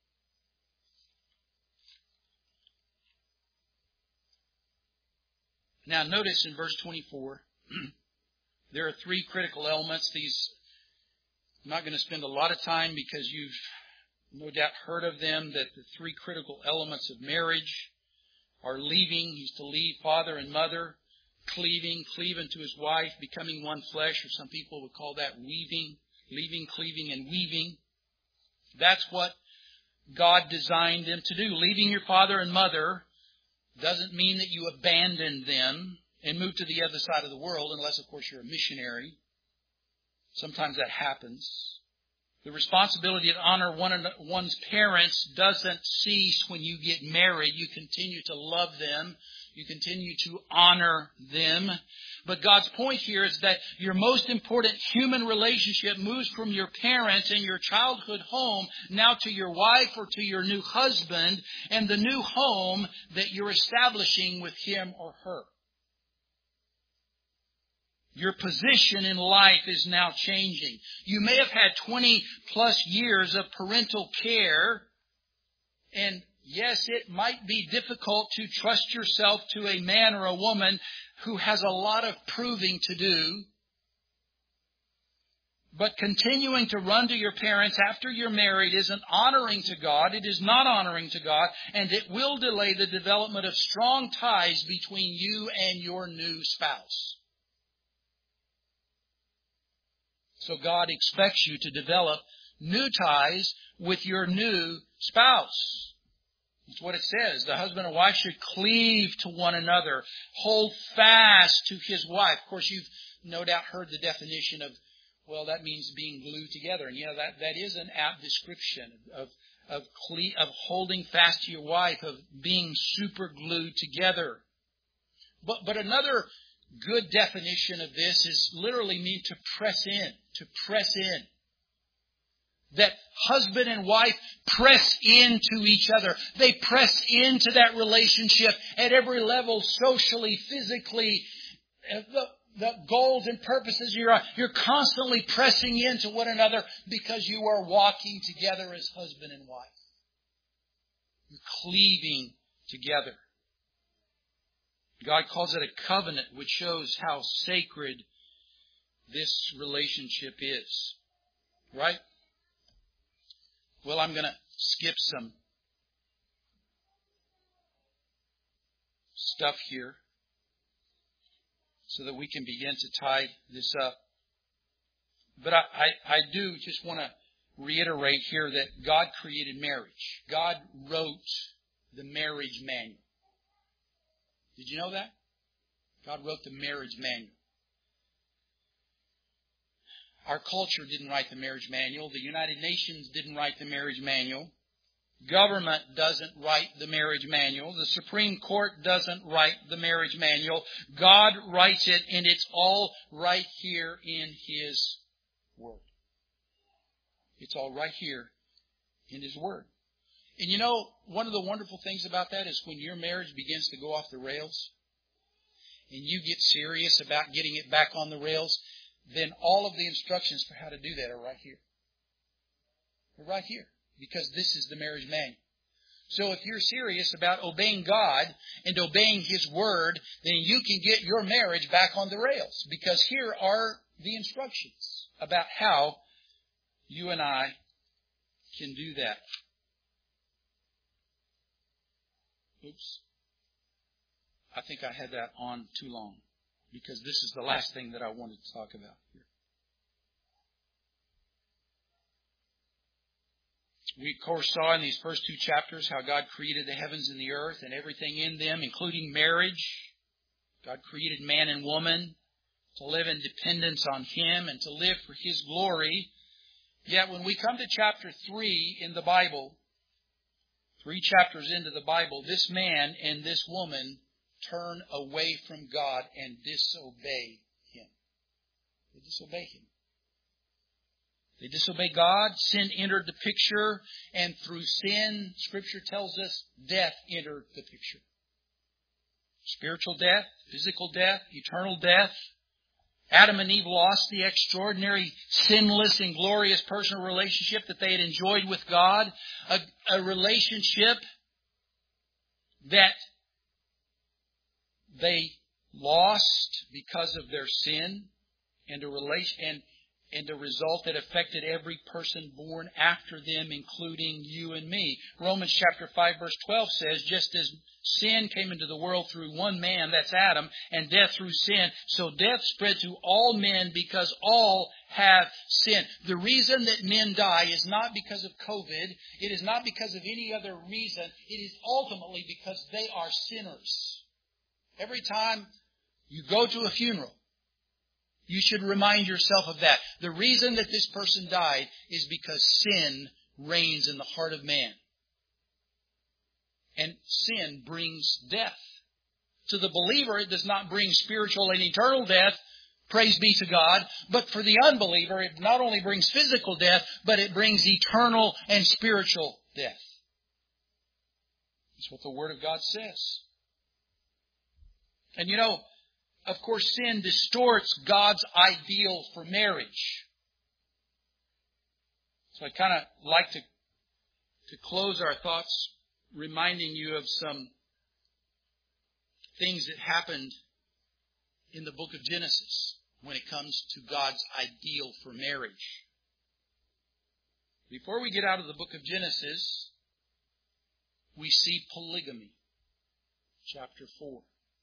Now notice in verse twenty-four, there are three critical elements. These, I'm not going to spend a lot of time because you've no doubt heard of them, that the three critical elements of marriage are leaving. He's to leave father and mother, cleaving, cleaving to his wife, becoming one flesh, or some people would call that weaving, leaving, cleaving, and weaving. That's what God designed them to do. Leaving your father and mother doesn't mean that you abandon them and move to the other side of the world, unless, of course, you're a missionary. Sometimes that happens. The responsibility to honor one one's parents doesn't cease when you get married. You continue to love them. You continue to honor them. But God's point here is that your most important human relationship moves from your parents and your childhood home now to your wife or to your new husband and the new home that you're establishing with him or her. Your position in life is now changing. You may have had twenty plus years of parental care, and yes, it might be difficult to trust yourself to a man or a woman who has a lot of proving to do. But continuing to run to your parents after you're married isn't honoring to God. It is not honoring to God, and it will delay the development of strong ties between you and your new spouse. So God expects you to develop new ties with your new spouse. That's what it says. The husband and wife should cleave to one another, hold fast to his wife. Of course, you've no doubt heard the definition of, well, that means being glued together. And, you know, that, that is an apt description of, of, cle- of holding fast to your wife, of being super glued together. But, but another good definition of this is literally mean to press in, to press in. That husband and wife press into each other. They press into that relationship at every level, socially, physically. The, the goals and purposes, you're, you're constantly pressing into one another because you are walking together as husband and wife. You're cleaving together. God calls it a covenant, which shows how sacred this relationship is. Right? Well, I'm going to skip some stuff here so that we can begin to tie this up. But I, I, I do just want to reiterate here that God created marriage. God wrote the marriage manual. Did you know that? God wrote the marriage manual. Our culture didn't write the marriage manual. The United Nations didn't write the marriage manual. Government doesn't write the marriage manual. The Supreme Court doesn't write the marriage manual. God writes it, and it's all right here in His Word. It's all right here in His Word. And you know, one of the wonderful things about that is when your marriage begins to go off the rails and you get serious about getting it back on the rails, then all of the instructions for how to do that are right here. They're right here, because this is the marriage manual. So if you're serious about obeying God and obeying His Word, then you can get your marriage back on the rails, because here are the instructions about how you and I can do that. Oops. I think I had that on too long, because this is the last thing that I wanted to talk about here. We, of course, saw in these first two chapters how God created the heavens and the earth and everything in them, including marriage. God created man and woman to live in dependence on Him and to live for His glory. Yet when we come to chapter three in the Bible, three chapters into the Bible, this man and this woman turn away from God and disobey Him. They disobey Him. They disobey God. Sin entered the picture. And through sin, Scripture tells us, death entered the picture. Spiritual death, physical death, eternal death. Adam and Eve lost the extraordinary, sinless, and glorious personal relationship that they had enjoyed with God. A, a relationship that they lost because of their sin, and a relation and and a result that affected every person born after them, including you and me. Romans chapter five verse twelve says, just as sin came into the world through one man, that's Adam, and death through sin, so death spread to all men because all have sinned. The reason that men die is not because of COVID. It is not because of any other reason. It is ultimately because they are sinners. Every time you go to a funeral, you should remind yourself of that. The reason that this person died is because sin reigns in the heart of man. And sin brings death. To the believer, it does not bring spiritual and eternal death. Praise be to God. But for the unbeliever, it not only brings physical death, but it brings eternal and spiritual death. That's what the Word of God says. And you know, of course, sin distorts God's ideal for marriage. So I kind of like to, to close our thoughts reminding you of some things that happened in the book of Genesis when it comes to God's ideal for marriage. Before we get out of the book of Genesis, we see polygamy, chapter four.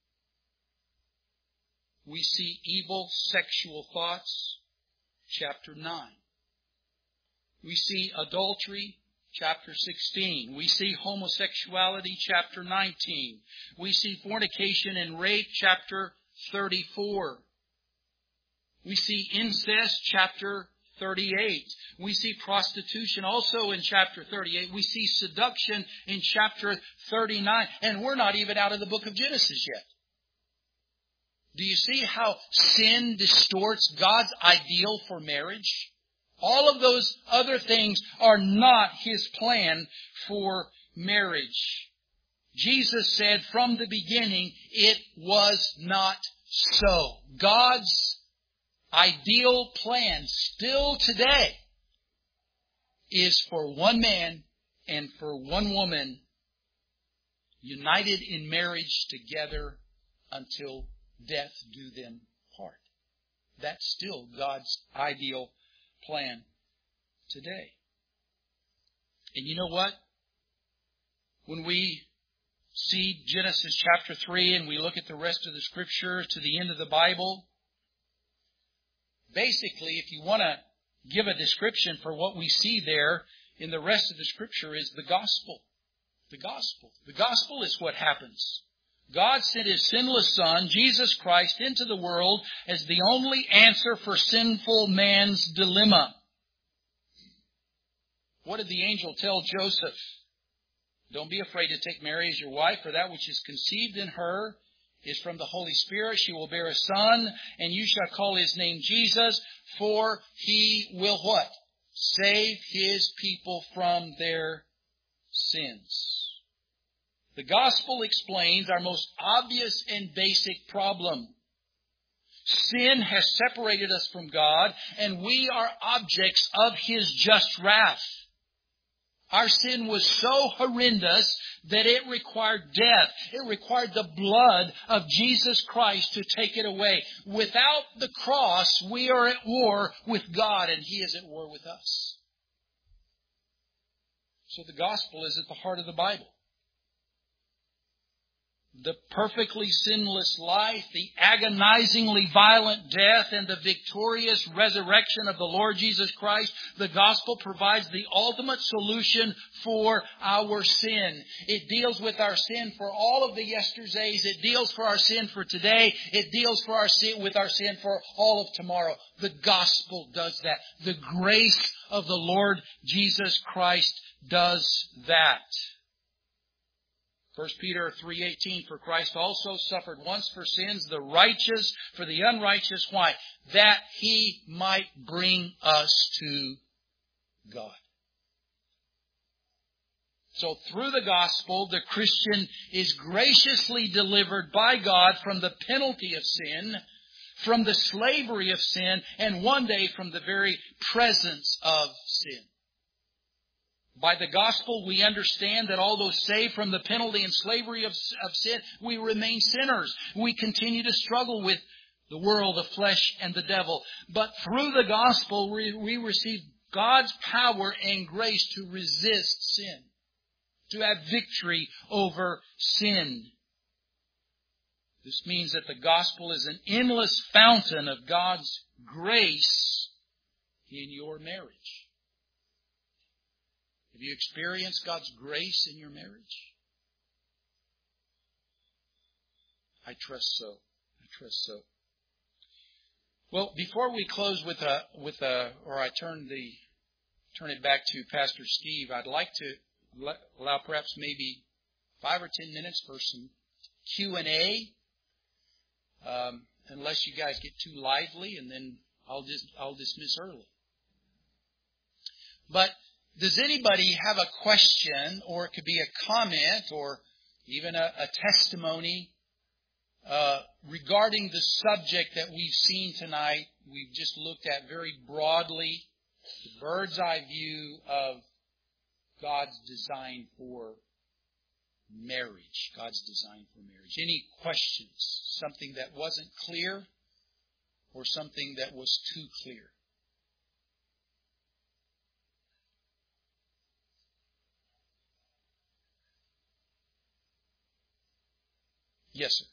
We see evil sexual thoughts, chapter nine. We see adultery, chapter sixteen. We see homosexuality, chapter nineteen. We see fornication and rape, chapter thirty-four. We see incest, chapter thirty-eight. We see prostitution also in chapter thirty-eight. We see seduction in chapter thirty-nine. And we're not even out of the book of Genesis yet. Do you see how sin distorts God's ideal for marriage? All of those other things are not His plan for marriage. Jesus said from the beginning, it was not so. God's ideal plan still today is for one man and for one woman united in marriage together until death do them part. That's still God's ideal plan today. And you know what? When we see Genesis chapter three and we look at the rest of the Scripture to the end of the Bible, basically, if you want to give a description for what we see there in the rest of the Scripture, is the gospel. The gospel. The gospel is what happens. God sent His sinless Son, Jesus Christ, into the world as the only answer for sinful man's dilemma. What did the angel tell Joseph? Don't be afraid to take Mary as your wife, for that which is conceived in her is from the Holy Spirit. She will bear a son, and you shall call His name Jesus, for He will what? Save His people from their sins. The gospel explains our most obvious and basic problem. Sin has separated us from God, and we are objects of His just wrath. Our sin was so horrendous that it required death. It required the blood of Jesus Christ to take it away. Without the cross, we are at war with God, and He is at war with us. So the gospel is at the heart of the Bible. The perfectly sinless life, the agonizingly violent death, and the victorious resurrection of the Lord Jesus Christ, the gospel provides the ultimate solution for our sin. It deals with our sin for all of the yesterdays. It deals for our sin for today. It deals for our sin with our sin for all of tomorrow. The gospel does that. The grace of the Lord Jesus Christ does that. First Peter three eighteen, for Christ also suffered once for sins, the righteous for the unrighteous. Why? That He might bring us to God. So through the gospel, the Christian is graciously delivered by God from the penalty of sin, from the slavery of sin, and one day from the very presence of sin. By the gospel, we understand that although saved from the penalty and slavery of, of sin, we remain sinners. We continue to struggle with the world, the flesh, and the devil. But through the gospel, we, we receive God's power and grace to resist sin, to have victory over sin. This means that the gospel is an endless fountain of God's grace in your marriage. Have you experienced God's grace in your marriage? I trust so. I trust so. Well, before we close with a with a, or I turn the turn it back to Pastor Steve, I'd like to let, allow perhaps maybe five or ten minutes for some Q and A. Um, unless you guys get too lively, and then I'll just I'll dismiss early. But does anybody have a question, or it could be a comment, or even a, a testimony uh, regarding the subject that we've seen tonight? We've just looked at very broadly the bird's eye view of God's design for marriage. God's design for marriage. Any questions? Something that wasn't clear, or something that was too clear? Yes, sir.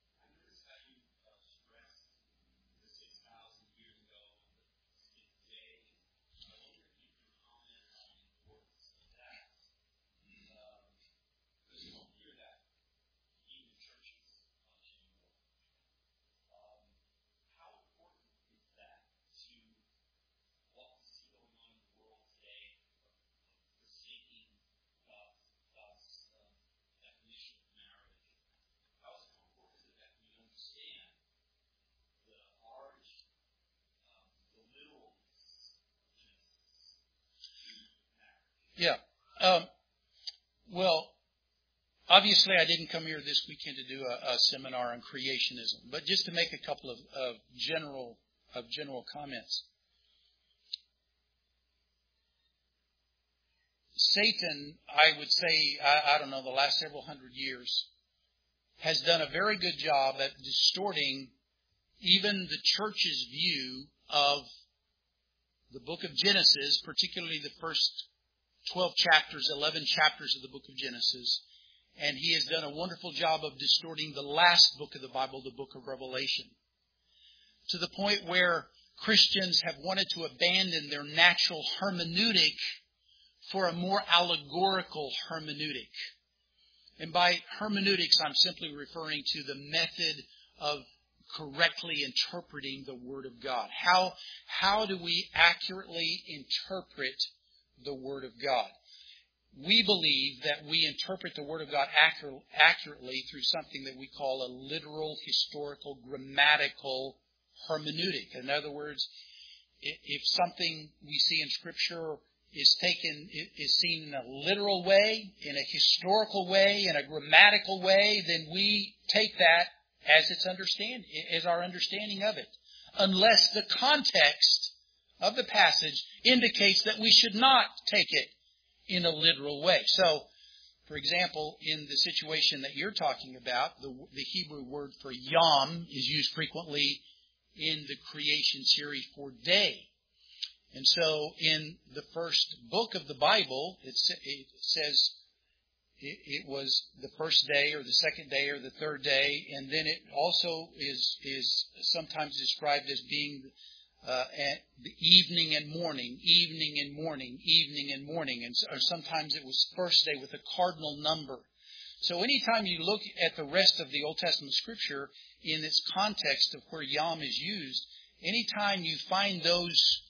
Yeah. Um, well, obviously I didn't come here this weekend to do a, a seminar on creationism, but just to make a couple of, of general of general comments. Satan, I would say, I, I don't know, the last several hundred years, has done a very good job at distorting even the church's view of the book of Genesis, particularly the first twelve chapters, eleven chapters of the book of Genesis. And he has done a wonderful job of distorting the last book of the Bible, the book of Revelation, to the point where Christians have wanted to abandon their natural hermeneutic for a more allegorical hermeneutic. And by hermeneutics, I'm simply referring to the method of correctly interpreting the Word of God. How, how do we accurately interpret the Word of God? We believe that we interpret the Word of God accurate, accurately through something that we call a literal, historical, grammatical hermeneutic. In other words, if something we see in Scripture is taken, is seen in a literal way, in a historical way, in a grammatical way, then we take that as its understand, as our understanding of it, unless the context of the passage indicates that we should not take it in a literal way. So, for example, in the situation that you're talking about, the, the Hebrew word for yom is used frequently in the creation series for day. And so in the first book of the Bible, it, it says it, it was the first day or the second day or the third day. And then it also is, is sometimes described as being uh, at the evening and morning, evening and morning, evening and morning. And so, or sometimes it was first day with a cardinal number. So anytime you look at the rest of the Old Testament Scripture in its context of where yom is used, anytime you find those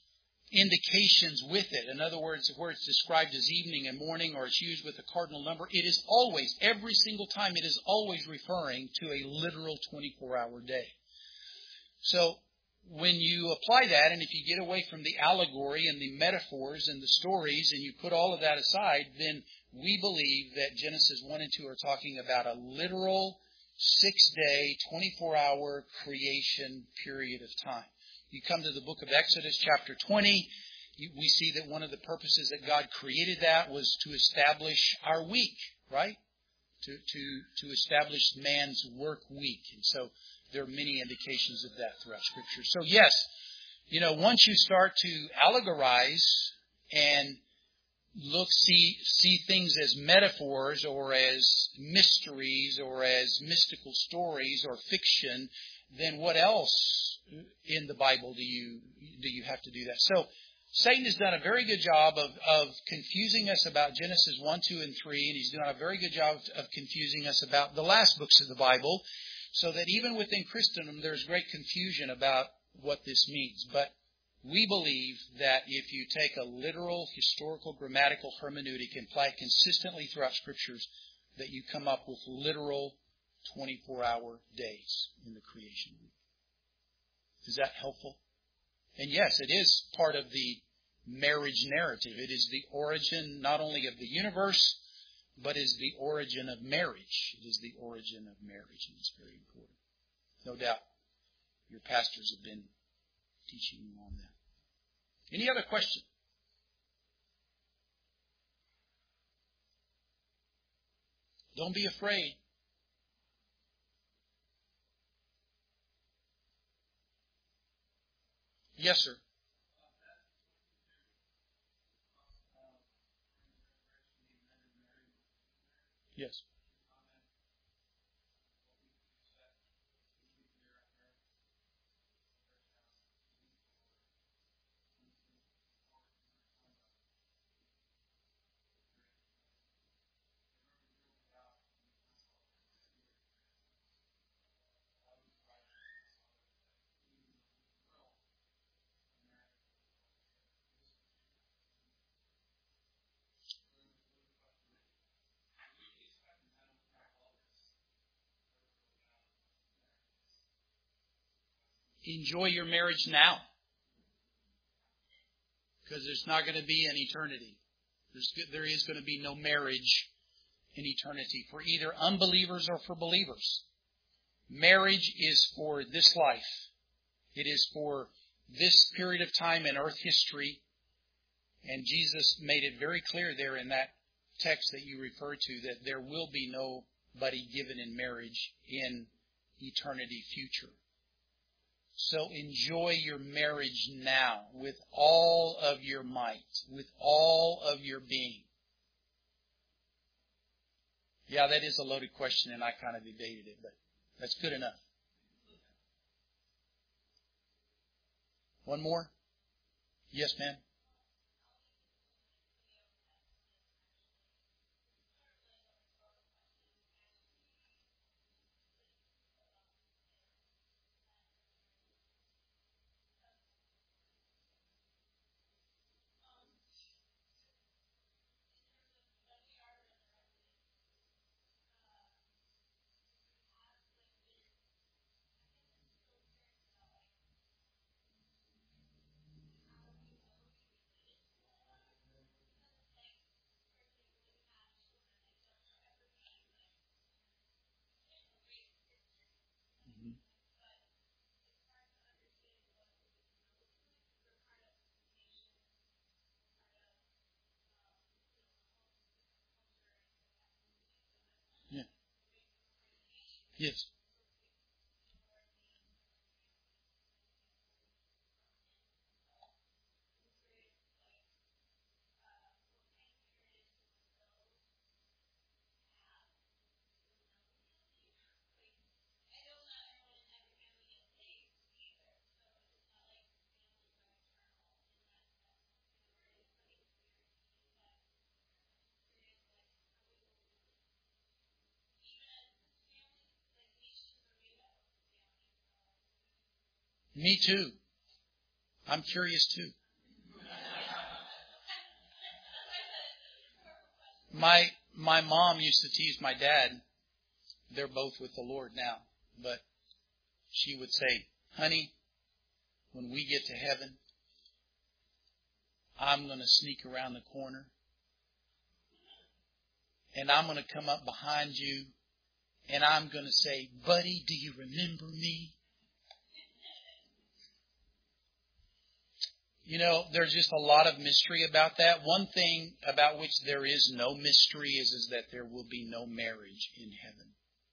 indications with it. In other words, where it's described as evening and morning, or it's used with a cardinal number, it is always, every single time, it is always referring to a literal twenty-four hour day. So when you apply that, and if you get away from the allegory and the metaphors and the stories, and you put all of that aside, then we believe that Genesis one and two are talking about a literal six-day, twenty-four hour creation period of time. You come to the book of Exodus, chapter twenty, you, we see that one of the purposes that God created that was to establish our week, right? To, to, to establish man's work week. And so there are many indications of that throughout Scripture. So yes, you know, once you start to allegorize and look, see, see things as metaphors or as mysteries or as mystical stories or fiction, then what else in the Bible do you, do you have to do that? So Satan has done a very good job of, of confusing us about Genesis one, two, and three, and he's done a very good job of confusing us about the last books of the Bible, so that even within Christendom there's great confusion about what this means. But we believe that if you take a literal, historical, grammatical hermeneutic and apply it consistently throughout Scriptures, that you come up with literal twenty-four hour days in the creation week. Is that helpful? And yes, it is part of the marriage narrative. It is the origin not only of the universe, but is the origin of marriage. It is the origin of marriage, and it's very important. No doubt your pastors have been teaching you on that. Any other question? Don't be afraid. Yes, sir. Yes. Enjoy your marriage now, because there's not going to be an eternity. There's, there is going to be no marriage in eternity for either unbelievers or for believers. Marriage is for this life. It is for this period of time in earth history. And Jesus made it very clear there in that text that you referred to that there will be nobody given in marriage in eternity future. So enjoy your marriage now with all of your might, with all of your being. Yeah, that is a loaded question, and I kind of debated it, but that's good enough. One more? Yes, ma'am. Yeah. Yes. Me too. I'm curious too. My my mom used to tease my dad. They're both with the Lord now. But she would say, honey, when we get to heaven, I'm going to sneak around the corner. And I'm going to come up behind you. And I'm going to say, buddy, do you remember me? You know, there's just a lot of mystery about that. One thing about which there is no mystery is, is that there will be no marriage in heaven.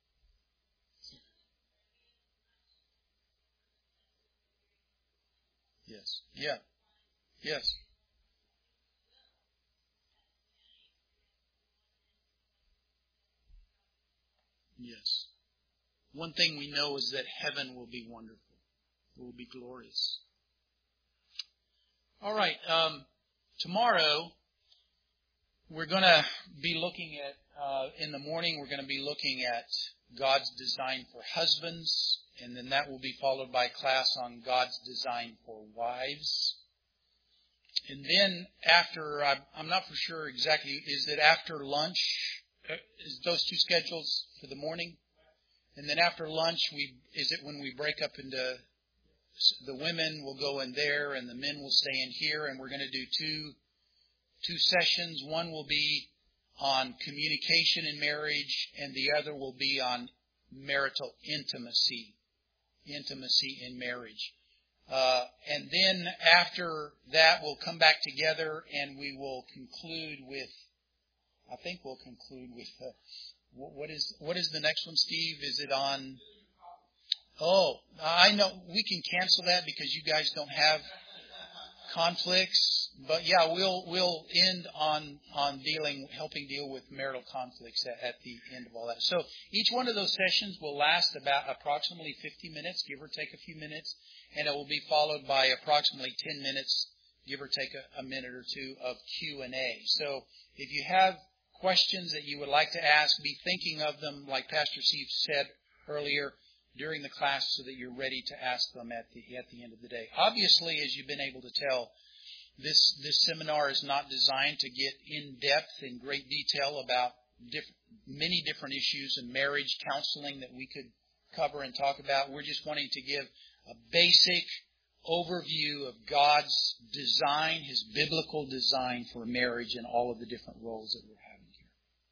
Yes. Yeah. Yes. Yes. One thing we know is that heaven will be wonderful. It will be glorious. All right. Um, tomorrow, we're going to be looking at, uh, in the morning, we're going to be looking at God's design for husbands, and then that will be followed by a class on God's design for wives. And then after, I'm not for sure exactly, is it after lunch? Is those two schedules for the morning? And then after lunch, we is it when we break up into, the women will go in there and the men will stay in here, and we're going to do two two sessions. One will be on communication in marriage, and the other will be on marital intimacy, intimacy in marriage. Uh, and then after that, we'll come back together and we will conclude with, I think we'll conclude with, uh, what is what is the next one, Steve? Is it on? Oh, I know we can cancel that because you guys don't have conflicts. But yeah, we'll we'll end on on dealing, helping deal with marital conflicts at, at the end of all that. So each one of those sessions will last about approximately fifty minutes, give or take a few minutes, and it will be followed by approximately ten minutes, give or take a, a minute or two of Q and A. So if you have questions that you would like to ask, be thinking of them, like Pastor Steve said earlier, during the class, so that you're ready to ask them at the at the end of the day. Obviously, as you've been able to tell, this this seminar is not designed to get in depth in great detail about diff- many different issues in marriage counseling that we could cover and talk about. We're just wanting to give a basic overview of God's design, His biblical design for marriage and all of the different roles that we're having.